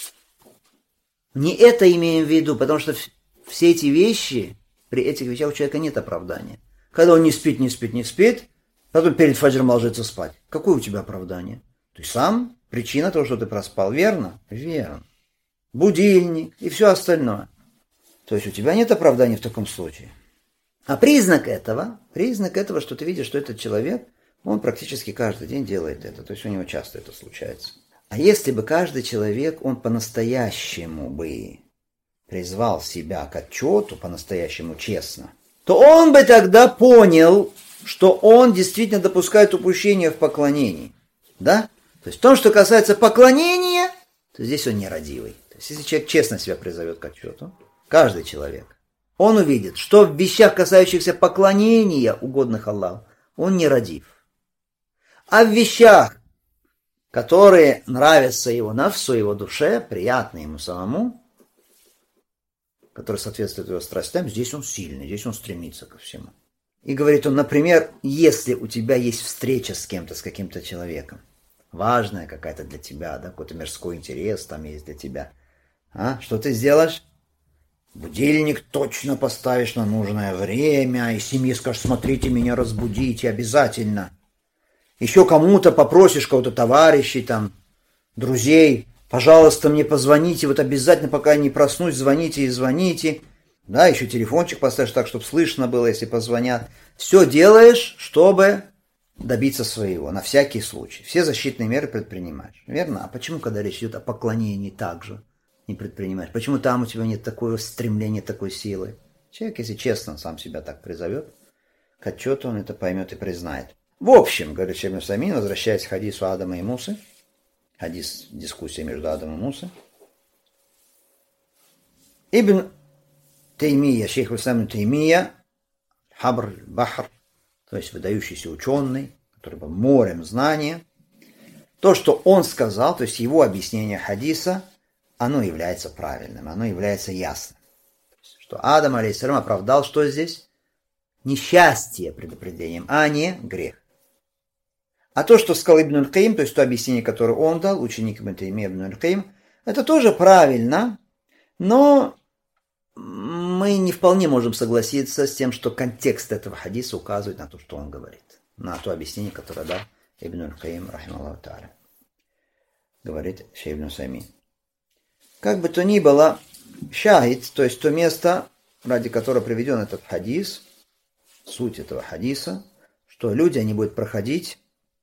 A: Не это имеем в виду, потому что все эти вещи, при этих вещах у человека нет оправдания. Когда он не спит, не спит, не спит, потом перед фаджром ложится спать. Какое у тебя оправдание? Ты сам причина того, что ты проспал, верно? Верно. Будильник и все остальное. То есть у тебя нет оправдания в таком случае. А признак этого, признак этого, что ты видишь, что этот человек, он практически каждый день делает это. То есть у него часто это случается. А если бы каждый человек, он по-настоящему бы призвал себя к отчету, по-настоящему честно, то он бы тогда понял, что он действительно допускает упущение в поклонении. Да? То есть в том, что касается поклонения, то здесь он нерадивый. То есть если человек честно себя призовет к отчету, каждый человек, он увидит, что в вещах, касающихся поклонения угодных Аллаху, он нерадив. А в вещах, которые нравятся его навсу, его душе, приятны ему самому, которые соответствуют его страстям, здесь он сильный, здесь он стремится ко всему. И говорит он, например, если у тебя есть встреча с кем-то, с каким-то человеком, важная какая-то для тебя, да, какой-то мирской интерес там есть для тебя, а, что ты сделаешь? Будильник точно поставишь на нужное время, и семье скажешь, смотрите, меня разбудите обязательно. Еще кому-то попросишь, кого-то товарищей, там, друзей, пожалуйста, мне позвоните, вот обязательно, пока я не проснусь, звоните и звоните. Да, еще телефончик поставишь так, чтобы слышно было, если позвонят. Все делаешь, чтобы добиться своего, на всякий случай. Все защитные меры предпринимаешь. Верно? А почему, когда речь идет о поклонении, так же не предпринимаешь? Почему там у тебя нет такого стремления, такой силы? Человек, если честно сам себя так призовет, к отчету он это поймет и признает. В общем, говорит Шейх ибн Усаймин, возвращаясь к хадису Адама и Мусы, хадис, дискуссия между Адамом и Мусой, Ибн Таймия, шейх Усаймин Таймия, Хабр, Бахр, то есть выдающийся ученый, который был морем знания, то, что он сказал, то есть его объяснение хадиса, оно является правильным, оно является ясным. То есть, что Адам, алейхиссалям, оправдал, что здесь? Несчастье предопределением, а не грех. А то, что сказал Ибн аль-Каим, то есть то объяснение, которое он дал, ученик Ибн Таймия Ибн аль-Каим, это тоже правильно, но мы не вполне можем согласиться с тем, что контекст этого хадиса указывает на то, что он говорит. На то объяснение, которое дал Ибн аль-Каим, рахималлаху тааля. Говорит Шейх ибн Усаймин. Как бы то ни было, шахид, то есть то место, ради которого приведен этот хадис, суть этого хадиса, что люди, они будут проходить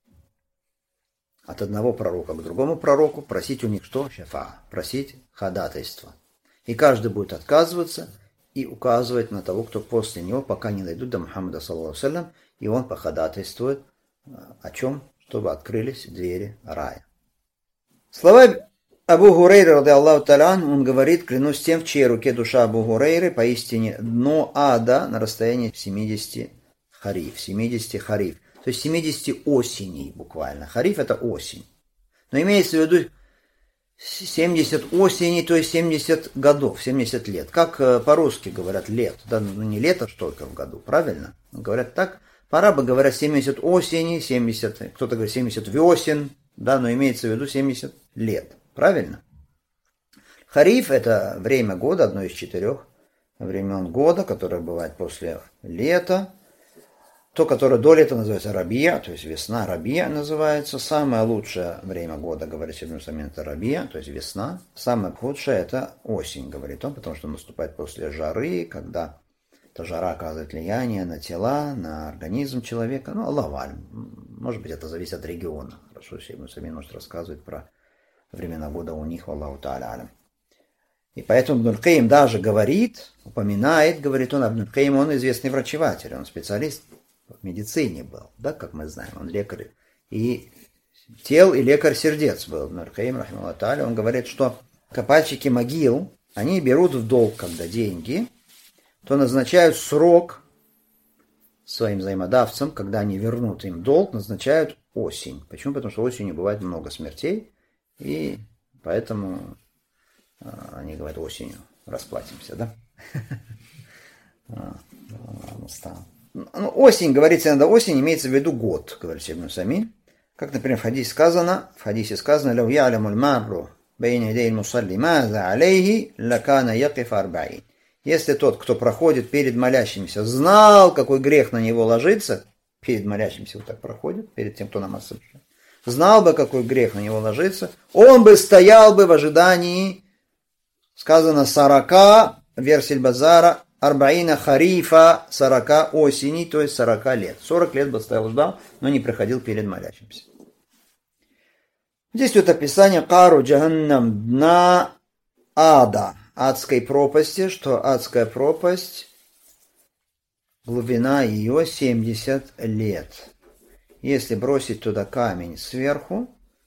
A: от одного пророка к другому пророку, просить у них что? Шафа, просить ходатайства. И каждый будет отказываться и указывать на того, кто после него, пока не дойдут до Мухаммада, саллаллаху алейхи ва саллям, и он походатайствует о чем? Чтобы открылись двери рая. Слова Абу Хурейры, ради Аллаху та'аля, он говорит, клянусь тем, в чьей руке душа Абу Хурейры, поистине дно ада на расстоянии семидесяти хариф. семидесяти хариф. то есть семьдесят осеней буквально. Хариф это осень. Но имеется в виду семьдесят осеней, то есть семьдесят годов, семьдесят лет. Как по-русски говорят лет. Да, ну не лето ж только в году, правильно? Говорят так. По-арабу говорят семьдесят осеней, семьдесят, кто-то говорит семьдесят весен, да, но имеется в виду семьдесят лет. Правильно? Хариф это время года, одно из четырех времен года, которое бывает после лета. То, которое до лета называется рабия, то есть весна, рабия называется. Самое лучшее время года, говорит Ибн Усаймин, это рабия, то есть весна. Самое худшее это осень, говорит он, потому что наступает после жары, когда эта жара оказывает влияние на тела, на организм человека. Ну, Аллаху алям. Может быть, это зависит от региона. Хорошо, Ибн Усаймин может рассказывать про времена года у них, Аллаху та'аля алям. И поэтому Ибн аль-Кайим даже говорит, упоминает, говорит он, Ибн аль-Кайим, он известный врачеватель, он специалист в медицине был, да, как мы знаем, он лекарь и тел, и лекарь сердец был. Ибн аль-Кайим, рахимахуллаху та'аля, он говорит, что копальщики могил, они берут в долг, когда деньги, то назначают срок своим взаимодавцам, когда они вернут им долг, назначают осень. Почему? Потому что осенью бывает много смертей, и поэтому они говорят, осенью расплатимся, да? Ну, осень, говорится иногда осень, имеется в виду год, говорит Ибн Усаймин. Как, например, в хадисе сказано, в хадисе сказано, «Лау я'ляму аль-марру бейна ядей аль-мусалли маза алейхи лакана якиф арбаин». Если тот, кто проходит перед молящимся, знал, какой грех на него ложится, перед молящимся вот так проходит, перед тем, кто намаз совершает, знал бы, какой грех на него ложится, он бы стоял бы в ожидании, сказано, сорока, версия Базара, арбаина харифа, сорока осени, то есть сорока лет. сорок лет бы стоял, ждал, но не проходил перед молящимся. Здесь вот описание кару джаханнам, дна ада, адской пропасти, что адская пропасть, глубина ее семьдесят лет. Если бросить туда камень сверху,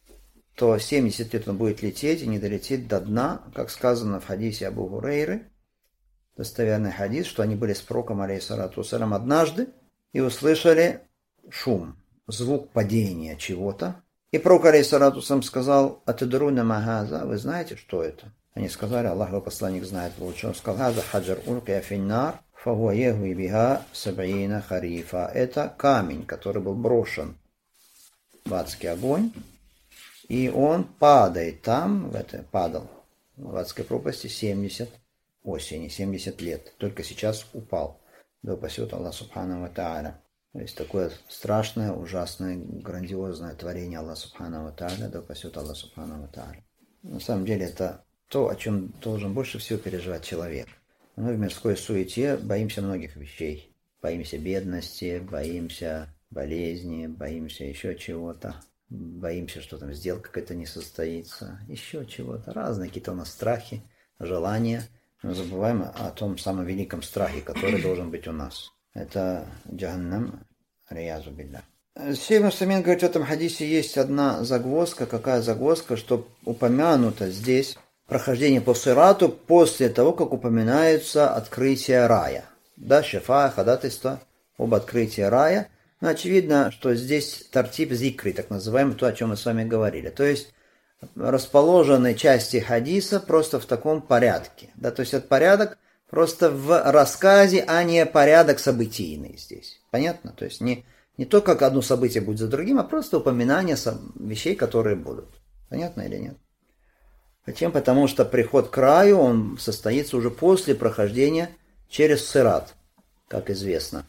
A: то семьдесят лет он будет лететь и не долетит до дна, как сказано в хадисе Абу Хурейры, достоверный хадис, что они были с пророком, алейхиссалату вассалям, однажды и услышали шум, звук падения чего-то. И пророк, алейхиссалату вассалям, сказал, «Атадруна магаза», вы знаете, что это? Они сказали, Аллахов посланник знает лучше. Он сказал, «Газа хаджар улкия финнар, фагуаеху и бига сабаина харифа». Это камень, который был брошен в адский огонь, и он падает там, в это, падал в адской пропасти семьдесят осени, семьдесят лет. Только сейчас упал. Да упасет Аллах субхану ва та'аля. То есть такое страшное, ужасное, грандиозное творение Аллаха субхану ва та'аля. Да упасет Аллах субхану ва та'аля. На самом деле это то, о чем должен больше всего переживать человек. Мы в мирской суете боимся многих вещей. Боимся бедности, боимся болезни, боимся еще чего-то. Боимся, что там сделка какая-то не состоится, еще чего-то. Разные какие-то у нас страхи, желания. Но забываем о том самом великом страхе, который должен быть у нас. Это джаханнам, риязу билля. Ибн Усаймин говорит, в этом хадисе есть одна загвоздка. Какая загвоздка? Что упомянуто здесь прохождение по сирату после того, как упоминается открытие рая. Да, шефа, ходатайство об открытии рая. Но очевидно, что здесь тартиб зикри, так называемый, то, о чем мы с вами говорили. То есть расположены части хадиса просто в таком порядке. Да, то есть это порядок просто в рассказе, а не порядок событийный здесь. Понятно? То есть не, не то, как одно событие будет за другим, а просто упоминание вещей, которые будут. Понятно или нет? Зачем? Потому что приход к раю, он состоится уже после прохождения через сират, как известно.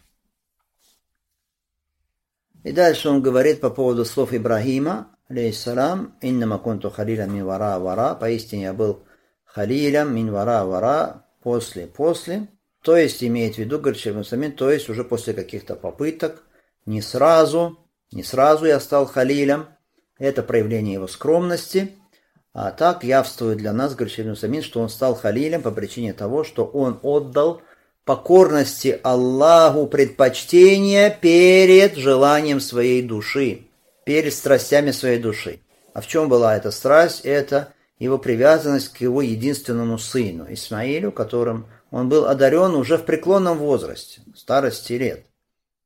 A: И дальше он говорит по поводу слов Ибрахима, алейхиссалам, «Иннама кунту халилям мин вара вара», поистине я был халилям мин вара вара, после, после, то есть имеет в виду, говорит Ибн Усаймин, то есть уже после каких-то попыток, не сразу, не сразу я стал халилям, это проявление его скромности, а так явствует для нас, говорит Ибн Усаймин, что он стал халилем по причине того, что он отдал покорности Аллаху предпочтение перед желанием своей души, перед страстями своей души. А в чем была эта страсть? Это его привязанность к его единственному сыну, Исмаилю, которым он был одарен уже в преклонном возрасте, старости лет.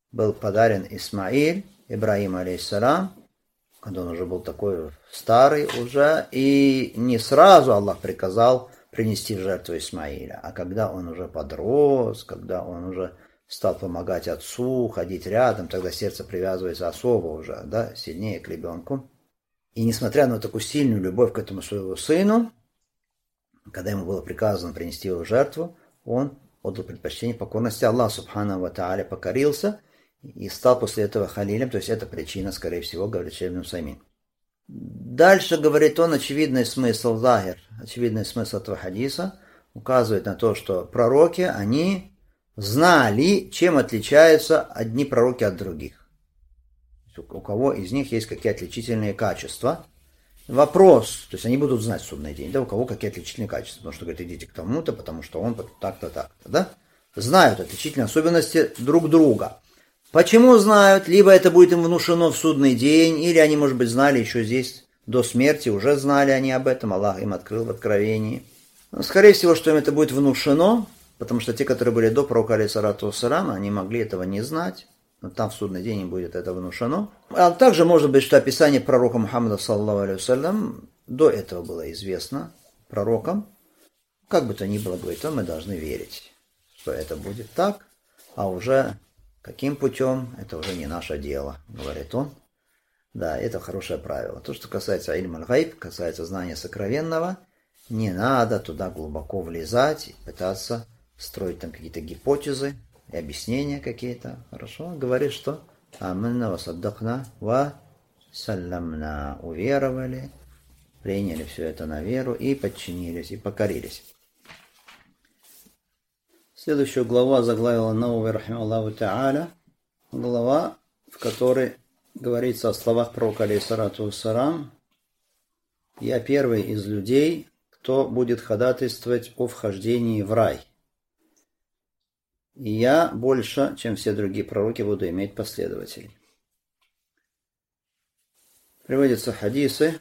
A: был подарен Исмаиль, Ибрагим алейхиссалам, когда он уже был такой старый уже, и не сразу Аллах приказал принести в жертву Исмаиля, а когда он уже подрос, когда он уже стал помогать отцу, ходить рядом, тогда сердце привязывается особо уже, да, сильнее к ребенку. И несмотря на такую сильную любовь к этому своему сыну, когда ему было приказано принести его в жертву, он отдал предпочтение покорности Аллаху субхану ва тааля, покорился и стал после этого халилем, то есть это причина, скорее всего, говорит Шейх ибн Усаймин. Дальше, говорит он, очевидный смысл, захир, очевидный смысл этого хадиса указывает на то, что пророки, они знали, чем отличаются одни пророки от других. У кого из них есть какие отличительные качества. Вопрос, то есть они будут знать в судный день, да, у кого какие отличительные качества, потому что, говорит, идите к тому-то, потому что он так-то, так-то, да. Знают отличительные особенности друг друга. Почему знают? Либо это будет им внушено в судный день, или они, может быть, знали еще здесь до смерти, уже знали они об этом, Аллах им открыл в откровении. Но, скорее всего, что им это будет внушено, потому что те, которые были до пророка, алейхиссалату вассалам, они могли этого не знать, но там в судный день им будет это внушено. А также может быть, что описание пророка Мухаммада, саллаллаху алейхи вассалям, до этого было известно пророкам. Как бы то ни было, говорит он, мы должны верить, что это будет так, а уже... Каким путем, это уже не наше дело, говорит он. Да, это хорошее правило. То, что касается илм аль-гайб, касается знания сокровенного, не надо туда глубоко влезать и пытаться строить там какие-то гипотезы и объяснения какие-то. Хорошо? Говорит, что аманна ва саддакна ва салламна. Уверовали, приняли все это на веру и подчинились, и покорились. Следующую главу заглавила Науви рахималлаху та'аля, глава, в которой говорится о словах пророка алейхиссалату вассалам: «Я первый из людей, кто будет ходатайствовать о вхождении в рай. И я больше, чем все другие пророки, буду иметь последователей». Приводятся хадисы.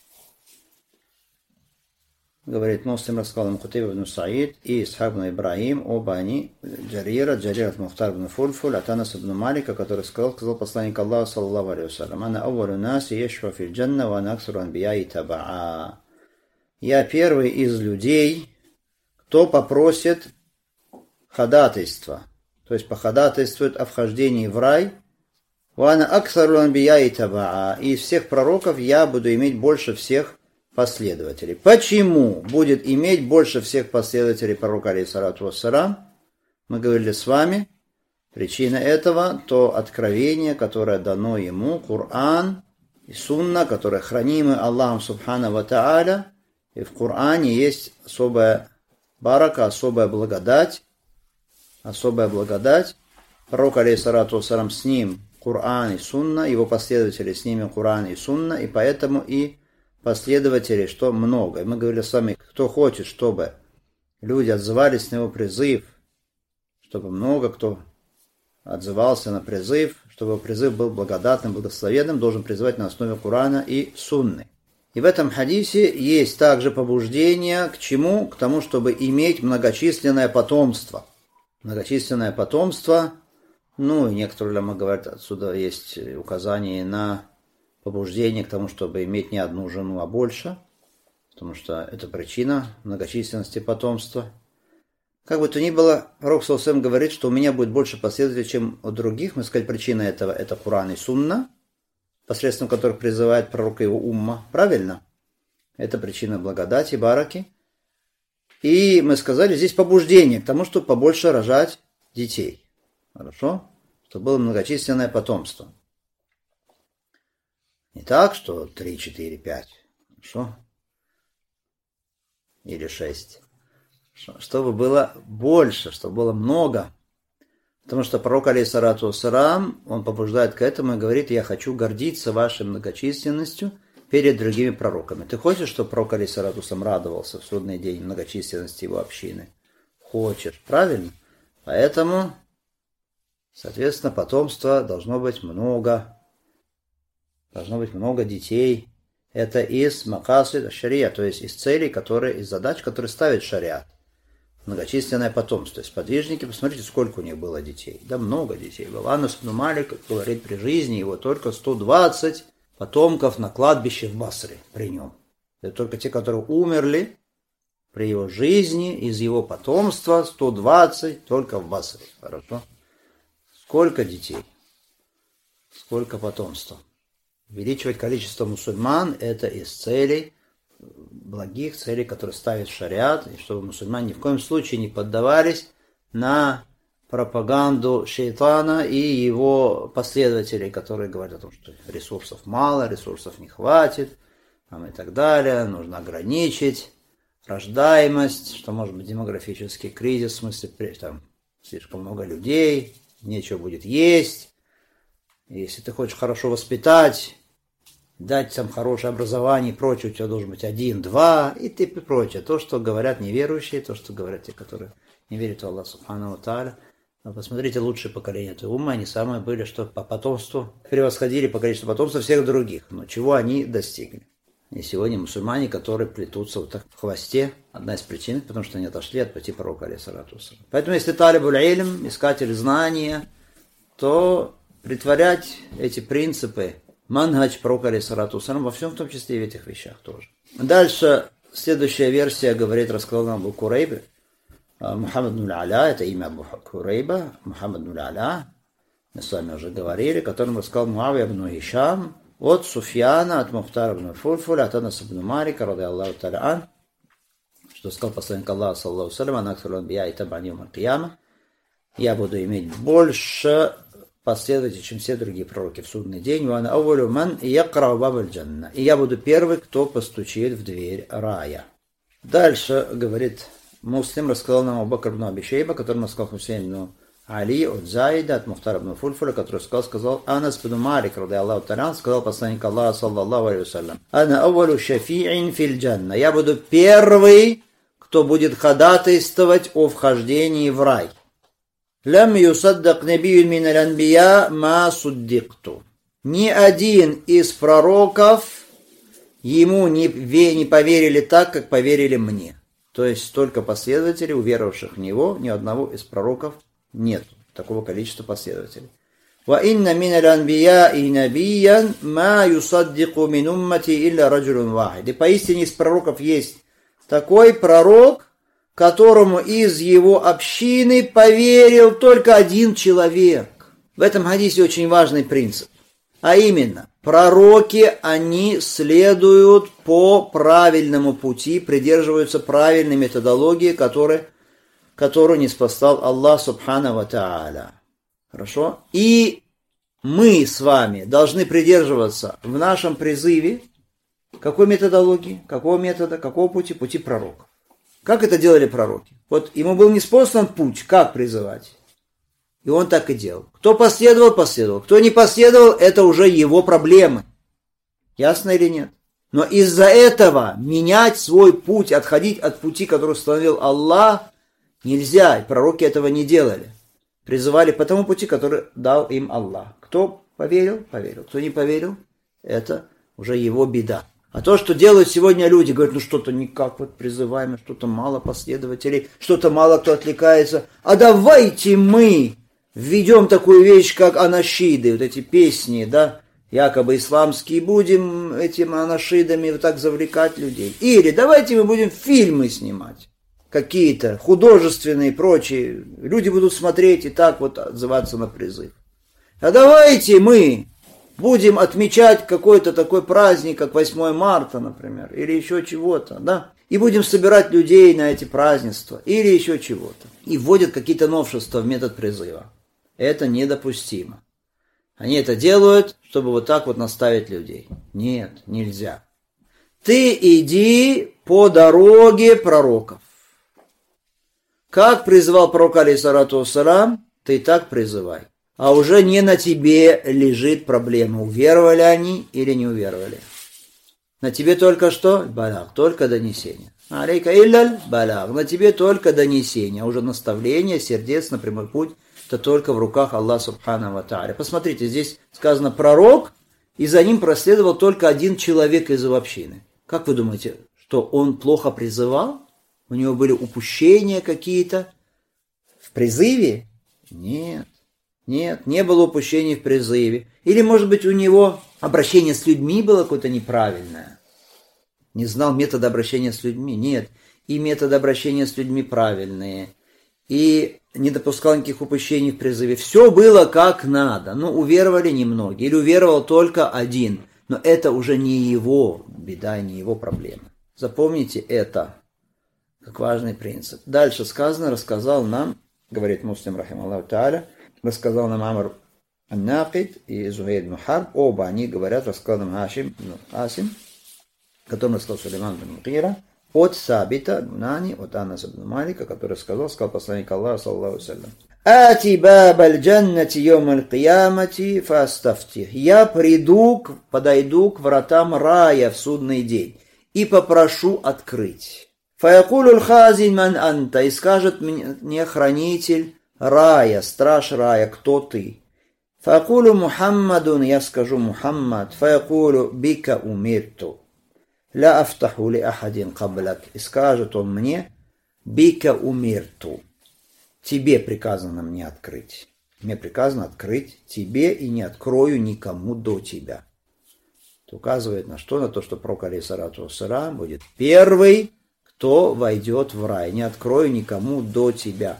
A: Говорит, Муслим рассказал им Кутайба ибн Саид и Исхак ибн Ибрагим, оба они, Джарира, Джарир от Мухтар ибн Фульфуль, от Анас ибн Малика, который сказал, сказал посланник Аллаха, саллаллаху алейхи вассалям: «Ана аввалу наси яшфа фил джанна, ва ана аксару анбияи табаа». Я первый из людей, кто попросит ходатайства, то есть походатайствует о вхождении в рай, ва ана аксару анбияи табаа, и из всех пророков я буду иметь больше всех последователей. Почему будет иметь больше всех последователей пророка алейхиссалату вассалам? Мы говорили с вами, причина этого то откровение, которое дано ему, Коран и Сунна, которые хранимы Аллахом субхану ва тааля, и в Коране есть особая барака, особая благодать, особая благодать. Пророк алейхиссалату вассалам, с ним Коран и Сунна, его последователи с ними Коран и Сунна, и поэтому и последователей, что много. И мы говорили с вами, кто хочет, чтобы люди отзывались на его призыв, чтобы много кто отзывался на призыв, чтобы его призыв был благодатным, благословенным, должен призывать на основе Корана и Сунны. И в этом хадисе есть также побуждение к чему? К тому, чтобы иметь многочисленное потомство. Многочисленное потомство, ну и некоторые уляма говорят, отсюда есть указание на побуждение к тому, чтобы иметь не одну жену, а больше, потому что это причина многочисленности потомства. Как бы то ни было, пророк саллаллаху алейхи ва саллям говорит, что у меня будет больше последователей, чем у других. Мы сказали, причина этого – это Коран и Сунна, посредством которых призывает пророк и его умма. Правильно? Это причина благодати, бараки. И мы сказали, здесь побуждение к тому, чтобы побольше рожать детей. Хорошо? Чтобы было многочисленное потомство. Не так, что три, четыре, пять, хорошо? Или шесть. Чтобы было больше, чтобы было много. Потому что пророк алейхиссалату вассалам, он побуждает к этому и говорит: я хочу гордиться вашей многочисленностью перед другими пророками. Ты хочешь, чтобы пророк алейхиссалату вассалам радовался в судный день многочисленности его общины? Хочешь, правильно? Поэтому, соответственно, потомства должно быть много. Должно быть много детей. Это из макасид шария, то есть из целей, которые, из задач, которые ставит шариат. Многочисленное потомство. То есть подвижники, посмотрите, сколько у них было детей. Да много детей было. Анас ибн Малик говорит, при жизни его только сто двадцать потомков на кладбище в Басре при нем. Это только те, которые умерли при его жизни, из его потомства сто двадцать только в Басре. Хорошо? Сколько детей? Сколько потомства? Увеличивать количество мусульман – это из целей, благих целей, которые ставит шариат, и чтобы мусульмане ни в коем случае не поддавались на пропаганду шейтана и его последователей, которые говорят о том, что ресурсов мало, ресурсов не хватит, там, и так далее, нужно ограничить рождаемость, что может быть демографический кризис, в смысле, там слишком много людей, нечего будет есть. Если ты хочешь хорошо воспитать, дать там хорошее образование и прочее, у тебя должен быть один, два и ты прочее. То, что говорят неверующие, то, что говорят те, которые не верят в Аллаха Субхану ва Тааля. Но посмотрите, лучшие поколения этой уммы, они самые были, что по потомству превосходили по количеству потомства всех других. Но чего они достигли? И сегодня мусульмане, которые плетутся вот так в хвосте, одна из причин, потому что они отошли от пути пророка, алейхиссалату вассалям. Поэтому, если талибуль илм, искатель знания, то притворять эти принципы манхадж пророка, алейхиссалату вассалям, во всем, в том числе и в этих вещах тоже. Дальше, следующая версия говорит, рассказал нам Абу Курайб, Мухаммад ибн Аля, это имя Абу Курайба, Мухаммад ибн Аля, мы с вами уже говорили, которым рассказал Муавия ибн Хишам, от Суфьяна, от Мухтара ибн Фульфуля, от Анаса ибн Малика, ради Аллаху та'аля ан, что сказал посланник Аллаха, саллаллаху алейхи ва саллям, анаксулу анбия и табан йоум аль-кияма, я буду иметь больше последователей, чем все другие пророки в судный день, ва ана аввалу ман якрау бабаль джанна, и я буду первый, кто постучит в дверь рая. Дальше, говорит Муслим, рассказал нам Абу Бакр ибн Аби Шейба, который рассказал Хусейн ибн Али от Зайда, от Мухтара ибн Фульфуля, который сказал, сказал, Анас ибн Малик, ради Аллаху та'аля, сказал посланник Аллаха, саллаллаху алейхи ва саллям, ана аввалу шафи'ин фил джанна, я буду первый, кто будет ходатайствовать о вхождении в рай. Лям юсаддак набиюн мин аль-анбия ма суддикту. Ни один из пророков ему не, не поверили так, как поверили мне. То есть столько последователей, уверовавших в него, ни одного из пророков нет такого количества последователей. Ва инна мин аль-анбияи набиян ма юсаддику мин уммати илля раджулун вахид. И поистине из пророков есть такой пророк, которому из его общины поверил только один человек. В этом хадисе очень важный принцип. А именно, пророки, они следуют по правильному пути, придерживаются правильной методологии, которая которую ниспослал Аллах Субхану ва Тааля. Хорошо? И мы с вами должны придерживаться в нашем призыве какой методологии, какого метода, какого пути? Пути пророков. Как это делали пророки? Вот ему был ниспослан путь, как призывать. И он так и делал. Кто последовал, последовал. Кто не последовал, это уже его проблемы. Ясно или нет? Но из-за этого менять свой путь, отходить от пути, который установил Аллах, нельзя, и пророки этого не делали. Призывали по тому пути, который дал им Аллах. Кто поверил, поверил. Кто не поверил, это уже его беда. А то, что делают сегодня люди, говорят, ну что-то никак вот призываем, что-то мало последователей, что-то мало кто отвлекается. А давайте мы введем такую вещь, как анашиды, вот эти песни, да, якобы исламские, будем этими анашидами вот так завлекать людей. Или давайте мы будем фильмы снимать. Какие-то художественные и прочие, люди будут смотреть и так вот отзываться на призыв. А давайте мы будем отмечать какой-то такой праздник, как восьмое марта, например, или еще чего-то, да, и будем собирать людей на эти празднества, или еще чего-то. И вводят какие-то новшества в метод призыва. Это недопустимо. Они это делают, чтобы вот так вот наставить людей. Нет, нельзя. Ты иди по дороге пророков. Как призывал пророк, алейхиссалату вассалям, ты так призывай. А уже не на тебе лежит проблема, уверовали они или не уверовали. На тебе только что? Балаг, только донесение. Алейка илляль балаг, на тебе только донесение. А уже наставление, сердец на прямой путь, это только в руках Аллаха Субхану ва Тааля. Посмотрите, здесь сказано пророк, и за ним проследовал только один человек из его общины. Как вы думаете, что он плохо призывал? У него были упущения какие-то в призыве? Нет. Нет, не было упущений в призыве. Или, может быть, у него обращение с людьми было какое-то неправильное. Не знал метода обращения с людьми. Нет, и методы обращения с людьми правильные. И не допускал никаких упущений в призыве. Все было как надо. Ну, уверовали немногие. Или уверовал только один. Но это уже не его беда, не его проблема. Запомните это как важный принцип. Дальше сказано, рассказал нам, говорит Муслим, рахималлаху тааля, рассказал нам Амр ан-Накид и Зухейр ибн Харб. Оба они говорят, рассказал нам Хашим ибн Асим, которому рассказал Сулейман ибн Мугира, от Сабита Нани, от Анаса ибн Малика, который сказал, сказал посланник Аллаха, саллаллаху алейхи ва саллям: «Ати бабаль джаннати йомаль киямати фастафтих». Я приду, подойду к вратам рая в судный день и попрошу открыть. Фаякулюль хазин ман анта, и скажет мне хранитель рая, страж рая, кто ты? Фаякулю Мухаммадун, я скажу Мухаммад. Фаякулю бика умирту. Ля афтаху ли ахадин каблак. И скажет он мне: бика умирту. Тебе приказано мне открыть. Мне приказано открыть тебе и не открою никому до тебя. Это указывает на что? На то, что пророк алейхиссалату вассалям будет первый, кто войдет в рай. Не открою никому до тебя.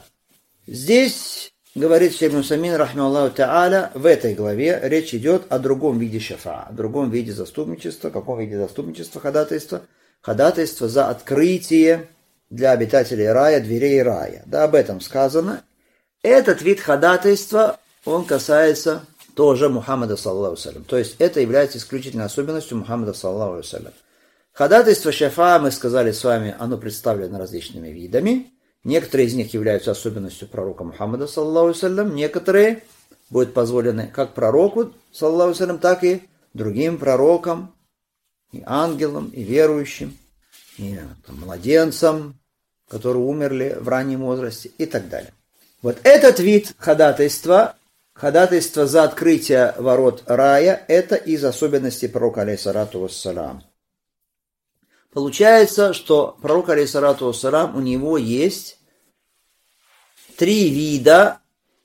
A: Здесь, говорит Шейх Мусамин, рахмаллаху тааля, в этой главе речь идет о другом виде шафа, о другом виде заступничества. Каком виде заступничества? Ходатайства. Ходатайство за открытие для обитателей рая, дверей рая. Да, об этом сказано. Этот вид ходатайства, он касается тоже Мухаммада, саллаллаху алейхи ва саллям. То есть это является исключительной особенностью Мухаммада, саллаллаху алейхи ва саллям. Ходатайство шафа, мы сказали с вами, оно представлено различными видами. Некоторые из них являются особенностью пророка Мухаммада, саллаллаху алейхи ва саллям. Некоторые будут позволены как пророку, саллаллаху алейхи ва саллям, так и другим пророкам, и ангелам, и верующим, и там, младенцам, которые умерли в раннем возрасте и так далее. Вот этот вид ходатайства, ходатайство за открытие ворот рая, это из особенностей пророка, алейхиссалату вассалям. Получается, что пророк, алейхиссалату вассалям, у него есть три вида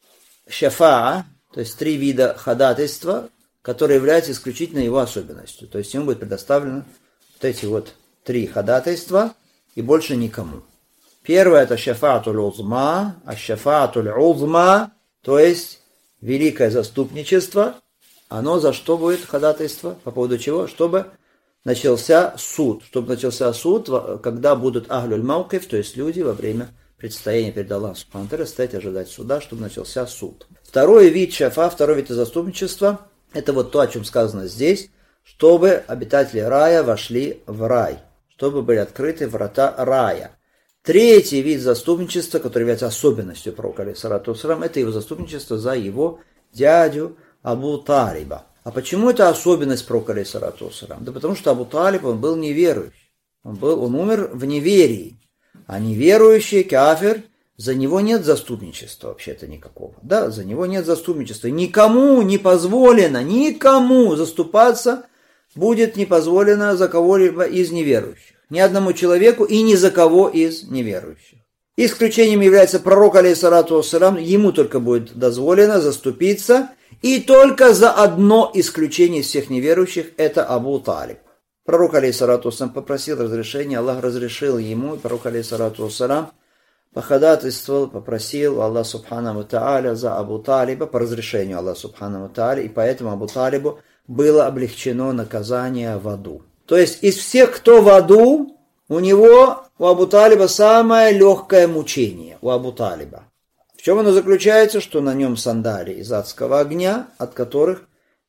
A: шафаа, то есть три вида ходатайства, которые являются исключительно его особенностью. То есть ему будет предоставлено вот эти вот три ходатайства и больше никому. Первое — это шафаатуль узма, а шафаатуль узма, то есть великое заступничество, оно за что будет ходатайство? По поводу чего? Чтобы начался суд. Чтобы начался суд, когда будут ахлюль маукиф, то есть люди во время предстояния перед Аллахом субхану ва тааля стоять ожидать суда, чтобы начался суд. Второй вид шафа, второй вид заступничества, это вот то, о чем сказано здесь, чтобы обитатели рая вошли в рай, чтобы были открыты врата рая. Третий вид заступничества, который является особенностью пророка, алейхиссалату вассалям, это его заступничество за его дядю Абу Талиба. А почему это особенность пророка, алейхиссалату вассалям? Да потому что Абу Талиб, он был неверующий. Он, был, он умер в неверии. А неверующий, кафир, за него нет заступничества вообще-то никакого. Да, за него нет заступничества. Никому не позволено, никому заступаться будет не позволено за кого-либо из неверующих. Ни одному человеку и ни за кого из неверующих. Исключением является пророк, алейхиссалату вассалям, ему только будет дозволено заступиться, и только за одно исключение из всех неверующих, это Абу Талиб. Пророк, алейхиссалату вассалям, попросил разрешения, Аллах разрешил ему, и пророк, алейхиссалату вассалям, походатайствовал, попросил Аллах субхану ва тааля за Абу Талиба, по разрешению Аллаха субхану ва тааля, и поэтому Абу Талибу было облегчено наказание в аду. То есть из всех, кто в аду, у него, у Абу Талиба, самое легкое мучение, у Абу Талиба. В чем оно заключается? Что на нем сандали из адского огня, от которых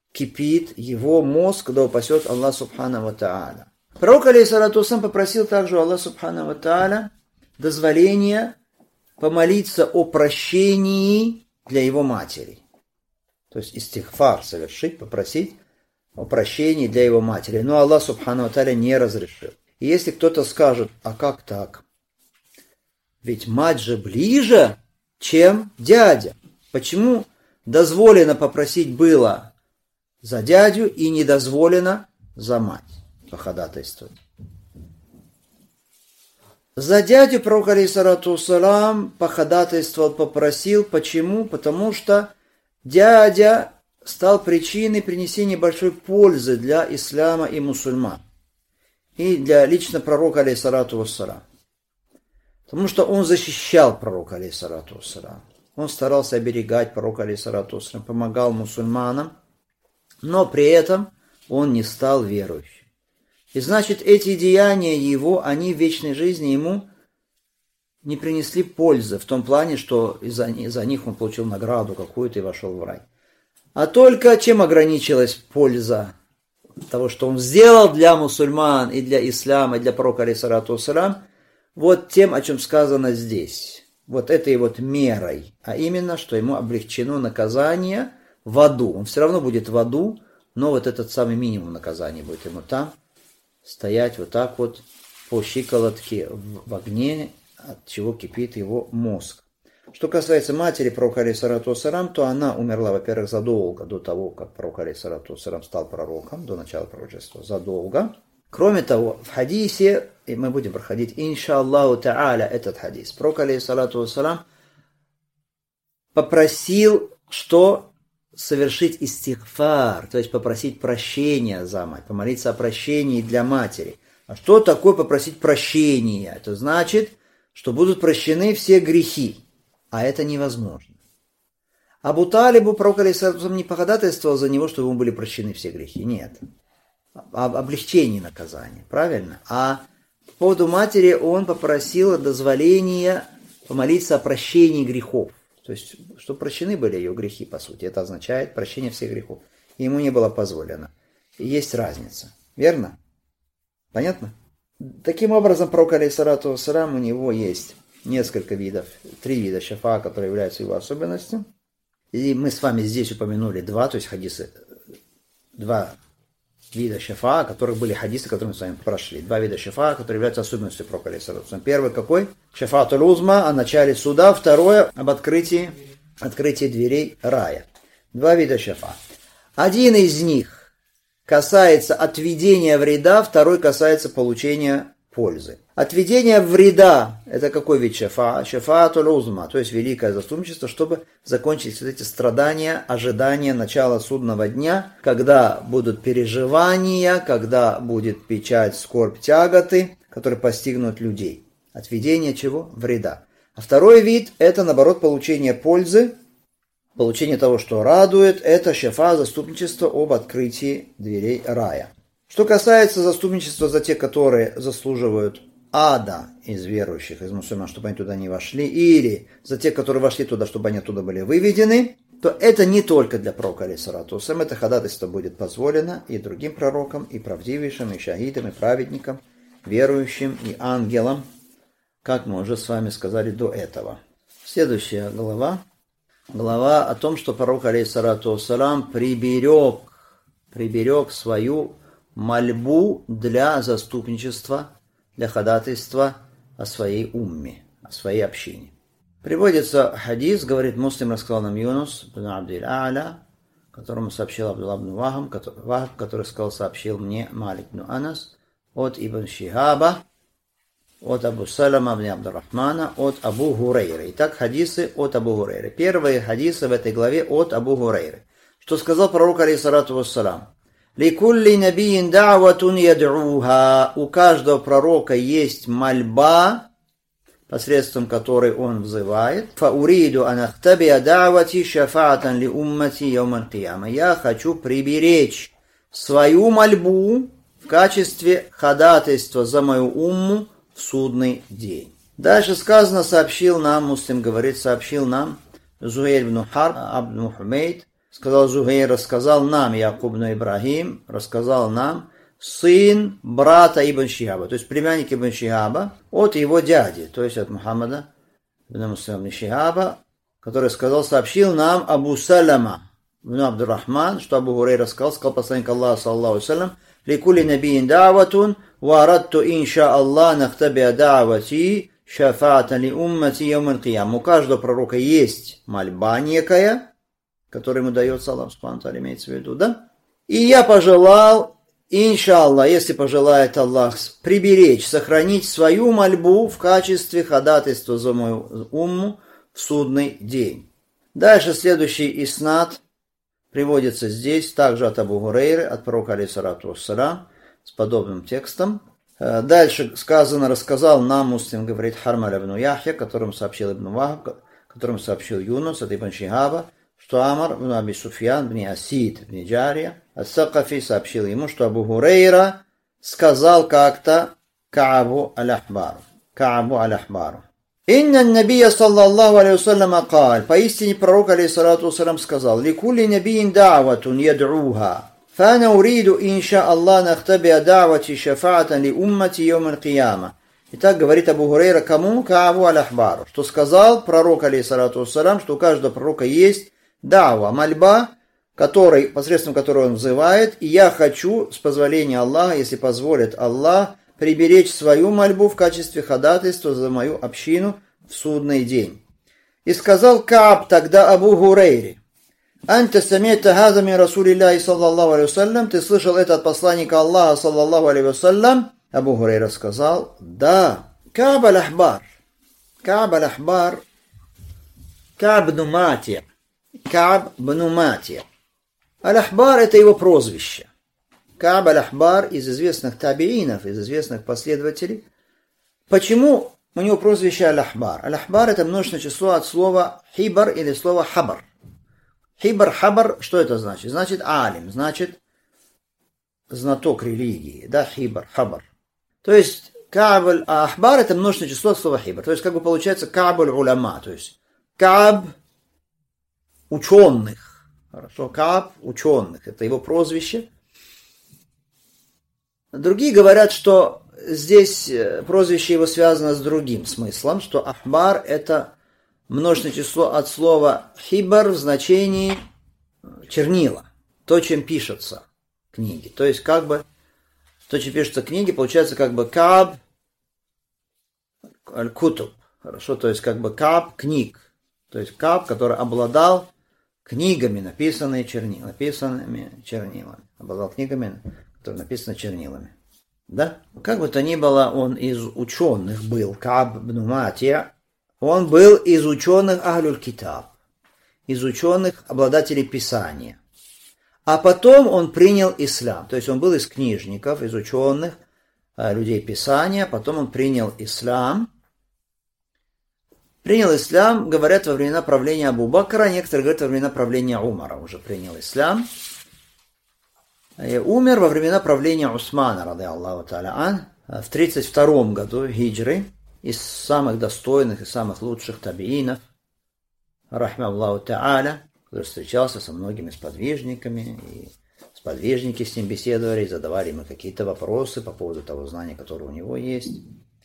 A: кипит его мозг, когда упасет Аллах субхану ва тааля. Пророк, алейхиссалату вассалям, попросил также у Аллаха субхану ва тааля дозволения помолиться о прощении для его матери. То есть истигфар совершить, попросить о прощении для его матери. Но Аллах субхану ва тааля не разрешил. И если кто-то скажет: а как так? Ведь мать же ближе, чем дядя. Почему дозволено попросить было за дядю и не дозволено за мать походатайствовать? За дядю пророк, алейхиссалату вассалам, походатайствовал, попросил. Почему? Потому что дядя стал причиной принесения большой пользы для ислама и мусульман. И для лично пророка, алейхиссалату вассалам. Потому что он защищал пророка, алейхиссалату вассалам. Он старался оберегать пророка, алейхиссалату вассалам, помогал мусульманам. Но при этом он не стал верующим. И значит, эти деяния его, они в вечной жизни ему не принесли пользы, в том плане, что из-за, из-за них он получил награду какую-то и вошел в рай. А только чем ограничилась польза того, что он сделал для мусульман и для ислама, и для пророка, алейхиссалату вассалам, вот тем, о чем сказано здесь. Вот этой вот мерой. А именно, что ему облегчено наказание в аду. Он все равно будет в аду, но вот этот самый минимум наказания будет ему там. Стоять вот так вот по щиколотке в огне, от чего кипит его мозг. Что касается матери пророка, алейхиссалату вассалам, то она умерла, во-первых, задолго до того, как пророк, алейхиссалату вассалам, стал пророком, до начала пророчества, задолго. Кроме того, в хадисе, и мы будем проходить, иншаллаху та'аля, этот хадис, пророк, алейхиссалату вассалам, попросил, что совершить истигфар, то есть попросить прощения за мать, помолиться о прощении для матери. А что такое попросить прощения? Это значит, что будут прощены все грехи, а это невозможно. Абу Талибу пророк, алейхиссалату вассалам, не походатайствовал за него, чтобы ему были прощены все грехи. Нет. Об облегчении наказания, правильно? А по поводу матери он попросил дозволения помолиться о прощении грехов. То есть, чтобы прощены были ее грехи, по сути. Это означает прощение всех грехов. И ему не было позволено. И есть разница. Верно? Понятно? Таким образом, пророк, алейхиссалату вассалам, у него есть несколько видов, три вида шафа, которые являются его особенностью. И мы с вами здесь упомянули два, то есть хадисы, два вида шафа, которых были хадисы, которые мы с вами прошли. Два вида шафа, которые являются особенностью пророка, алейхиссалату вассалам. Первый какой? Шафаатуль узма, о начале суда. Второе, об открытии, открытии дверей рая. Два вида шафа. Один из них касается отведения вреда, второй касается получения пользы. Отведение вреда – это какой вид шафа? Шафаатуль узма, то есть великое заступничество, чтобы закончить вот эти страдания, ожидания начала судного дня, когда будут переживания, когда будет печаль, скорбь, тяготы, которые постигнут людей. Отведение чего? Вреда. А второй вид – это, наоборот, получение пользы, получение того, что радует, это шафа, заступничество об открытии дверей рая. Что касается заступничества за тех, которые заслуживают ада из верующих, из мусульман, чтобы они туда не вошли, или за тех, которые вошли туда, чтобы они оттуда были выведены, то это не только для пророка, алейхиссалату вассалам, это ходатайство будет позволено и другим пророкам, и правдивейшим, и шахидам, и праведникам, верующим, и ангелам, как мы уже с вами сказали до этого. Следующая глава. Глава о том, что пророк, алейхиссалату вассалам, приберег, приберег свою мольбу для заступничества, для ходатайства о своей умме, о своей общине. Приводится хадис, говорит Муслим, рассказал нам Юнус бин Абдиль А'ля, которому сообщил Абдулла бин Вахб, который, Вахб, который сказал, сообщил мне Малик бин Анас, от Ибн Шихаба, от Абу Салама бин Абдуррахмана, от Абу Хурейры. Итак, хадисы от Абу Хурейры. Первые хадисы в этой главе от Абу Хурейры. Что сказал пророк, алейхиссалату вассалам? «Ликулли набиин да'ватун яд'уха». У каждого пророка есть мольба, посредством которой он взывает. «Фауриду анахтабия да'вати шафаатан ли уммати яуман кияма». Я хочу приберечь свою мольбу в качестве ходатайства за мою умму в судный день. Дальше сказано, сообщил нам, Муслим говорит, сообщил нам Зухейр ибн Харб, Абд Хумейд, сказал Зухейр, рассказал нам, Якуб ибн Ибрахим, рассказал нам, сын брата Ибн Шихаба, то есть племянник Ибн Шихаба, от его дяди, то есть от Мухаммада ибн Муслим ибн Шихаба, который сказал, сообщил нам Абу Салама ибн Абдуррахман, что Абу Хурейра сказал, сказал посланник Аллаха, саллаллаху алейхи ва саллям, ликули набиин да'ватун, ва арадту инша Аллах нахтабия да'вати шафаатан ли уммати яуман киям. У каждого пророка есть мольба некая, который ему дается Аллах субхану ва тааля, имеется в виду, да? И я пожелал иншаллах, если пожелает Аллах, приберечь, сохранить свою мольбу в качестве ходатайства за мою умму в судный день. Дальше следующий иснад приводится здесь, также от Абу Гурейры, от пророка алейхиссалату вассалям, с подобным текстом. Дальше сказано, рассказал нам Муслим, говорит, Хармаль ибн Яхья, которому сообщил Ибн Вахб, которому сообщил Юнус от Ибн Шихаба, что Амар ибн Аби Суфьян ибн Асид ибн Джария ас-Сакафи сообщил ему, что Абу Гурейра сказал как-то Каабу аль-Ахбару. Каабу аль-Ахбару. «Инна набия саллаллаху алейхи вассаляма каль». Поистине пророк алейхиссалату вассалям сказал: «Ликулли набиин да'ватун яд'уха». فأنا أريد إن شاء الله نختبئ دعوتي شفاعة لأمتي يوم القيامة. Итак, говорит Абу Гурейра кому? Каабу аль-Ахбару. Что сказал пророк, алейхиссалату вассалям, что у каждого пророка есть дава, мольба, который, посредством которой он взывает, и я хочу, с позволения Аллаха, если позволит Аллах, приберечь свою мольбу в качестве ходатайства за мою общину в судный день. И сказал Кааб тогда Абу Гурейре: «Анта сами'та хаза мин Расулиллахи саллаллаху алейхи вассалям». Ты слышал это от посланника Аллаха саллаллаху алейхи вассалям? Абу Гурейра сказал: да. Кааб аль-Ахбар. Кааб аль-Ахбар. Кааб бну Матия. Кааб бну Матия. Аль-Ахбар — это его прозвище. Кааб аль-Ахбар из известных табиинов, из известных последователей. Почему у него прозвище Аль-Ахбар? Аль-Ахбар — это множественное число от слова хибар или слова хабар. Хибар, хабар, что это значит? Значит алим, значит знаток религии. Да, хибар, хабар. То есть Кааб аль-Ахбар — это множественное число от слова хибар. То есть как бы получается Кааб аль-Уляма. То есть Кааб ученых. Хорошо, Кааб ученых. Это его прозвище. Другие говорят, что здесь прозвище его связано с другим смыслом, что Ахбар — это множественное число от слова хибар в значении чернила, то, чем пишутся книги. То есть, как бы, то, чем пишутся книги, получается, как бы Кааб аль-Кутуб. Хорошо, то есть, как бы Кааб книг. То есть, Кааб, который обладал книгами, написанными чернилами, написанными чернилами. Обладал книгами, которые написаны чернилами. Да? Как бы то ни было, он из ученых был, Кааб бну Матия. Он был из ученых Ахлюль Китаб, из ученых обладателей Писания. А потом он принял ислам. То есть он был из книжников, из ученых, людей Писания. Потом он принял ислам. Принял ислам, говорят, во времена правления Абу Бакра. Некоторые говорят, во времена правления Умара уже принял ислам. И умер во времена правления Усмана, ради Аллаху та'аля ан, в тридцать втором году хиджры. Из самых достойных и самых лучших табиинов, рахма Аллаху та'аля, который встречался со многими сподвижниками, и сподвижники с ним беседовали, и задавали ему какие-то вопросы по поводу того знания, которое у него есть.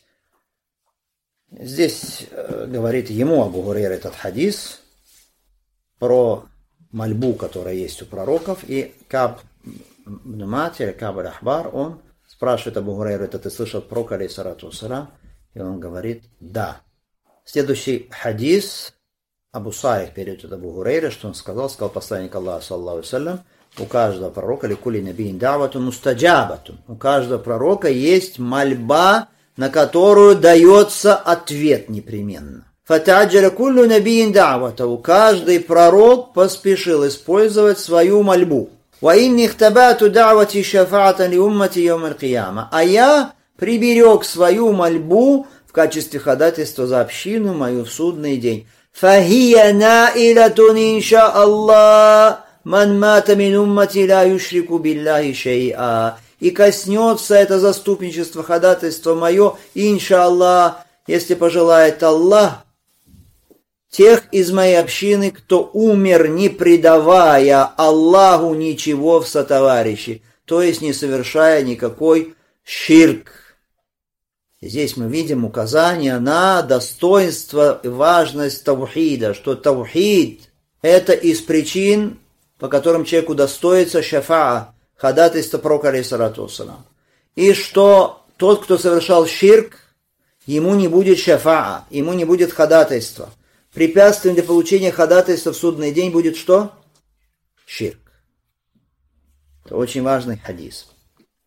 A: Здесь э, говорит ему Абу Гурейра этот хадис про мольбу, которая есть у пророков, и Кааб бну Матия, Кааб аль-Ахбар, он спрашивает Абу Гурейра: это ты слышал от пророка, алейхиссалату вассалям? И он говорит: да. Следующий хадис Абу Салих передает от Абу Гурейра, что он сказал, сказал посланник Аллаха, саллаллаху алейхи вассалям: у каждого пророка ликули набиин да'ватун мустаджабатун. У каждого пророка есть мольба, на которую дается ответ непременно. Фатаджаля куллю набиин да'вату. Каждый пророк поспешил использовать свою мольбу. Ва инни ихтабату да'вати шафаатан ли уммати йом аль-кияма. А я приберег свою мольбу в качестве ходатайства за общину мою в судный день. Фахия наилатун инша Аллах ман мата мин уммати ла юшрику биллахи шей'a. И коснется это заступничество, ходатайство мое, инша Аллах, если пожелает Аллах, тех из моей общины, кто умер, не предавая Аллаху ничего в сотоварищи, то есть не совершая никакой ширк. Здесь мы видим указание на достоинство и важность таухида, что таухид – это из причин, по которым человеку достоится шафаа, ходатайство пророка, алейхиссалату вассалям. И что тот, кто совершал ширк, ему не будет шафаа, ему не будет ходатайства. Препятствием для получения ходатайства в судный день будет что? Ширк. Это очень важный хадис.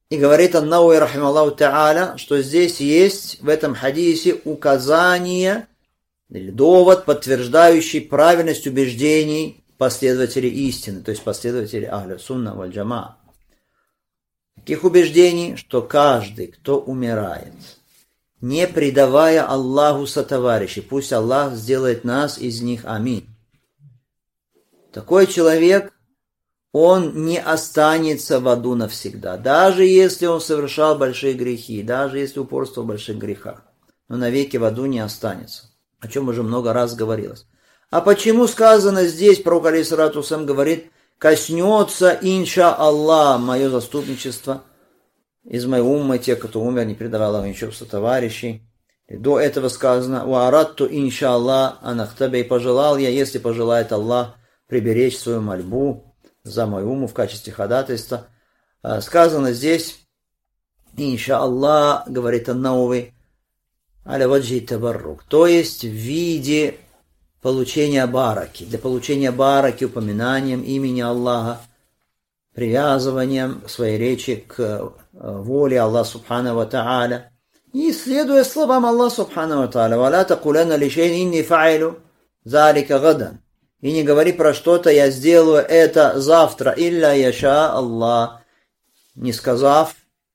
A: И говорит ан-Навави рахимахуллаху та'аля, что здесь есть в этом хадисе указание или довод, подтверждающий правильность убеждений последователей истины, то есть последователей Ахля Сунна валь Джамаа. Таких убеждений, что каждый, кто умирает, не предавая Аллаху сотоварищей, пусть Аллах сделает нас из них, аминь. Такой человек, он не останется в аду навсегда, даже если он совершал большие грехи, даже если упорствовал в больших грехах, но навеки в аду не останется, о чем уже много раз говорилось. А почему сказано здесь, пророк алейхиссалату вассалям говорит, коснется, инша Аллах, мое заступничество из моего умма, те, кто умер, не предавал Аллаху ничего сотоварищей. И до этого сказано, уарадту инша Аллах анахтабе, и пожелал я, если пожелает Аллах, приберечь свою мольбу за мою уму в качестве ходатайства. Сказано здесь, инша Аллах, говорит ан-Навави, аля ваджи табаррук, то есть в виде получения бараки, для получения бараки, упоминанием имени Аллаха, привязыванием своей речи к воле Аллаха субхану ва та'аля, и следуя словам Аллаха субхану ва та'аля, «Валя такулена лишейн инни фа'илю залика гадан», и не говори про что-то, я сделаю это завтра, илля яша Аллах, не сказав,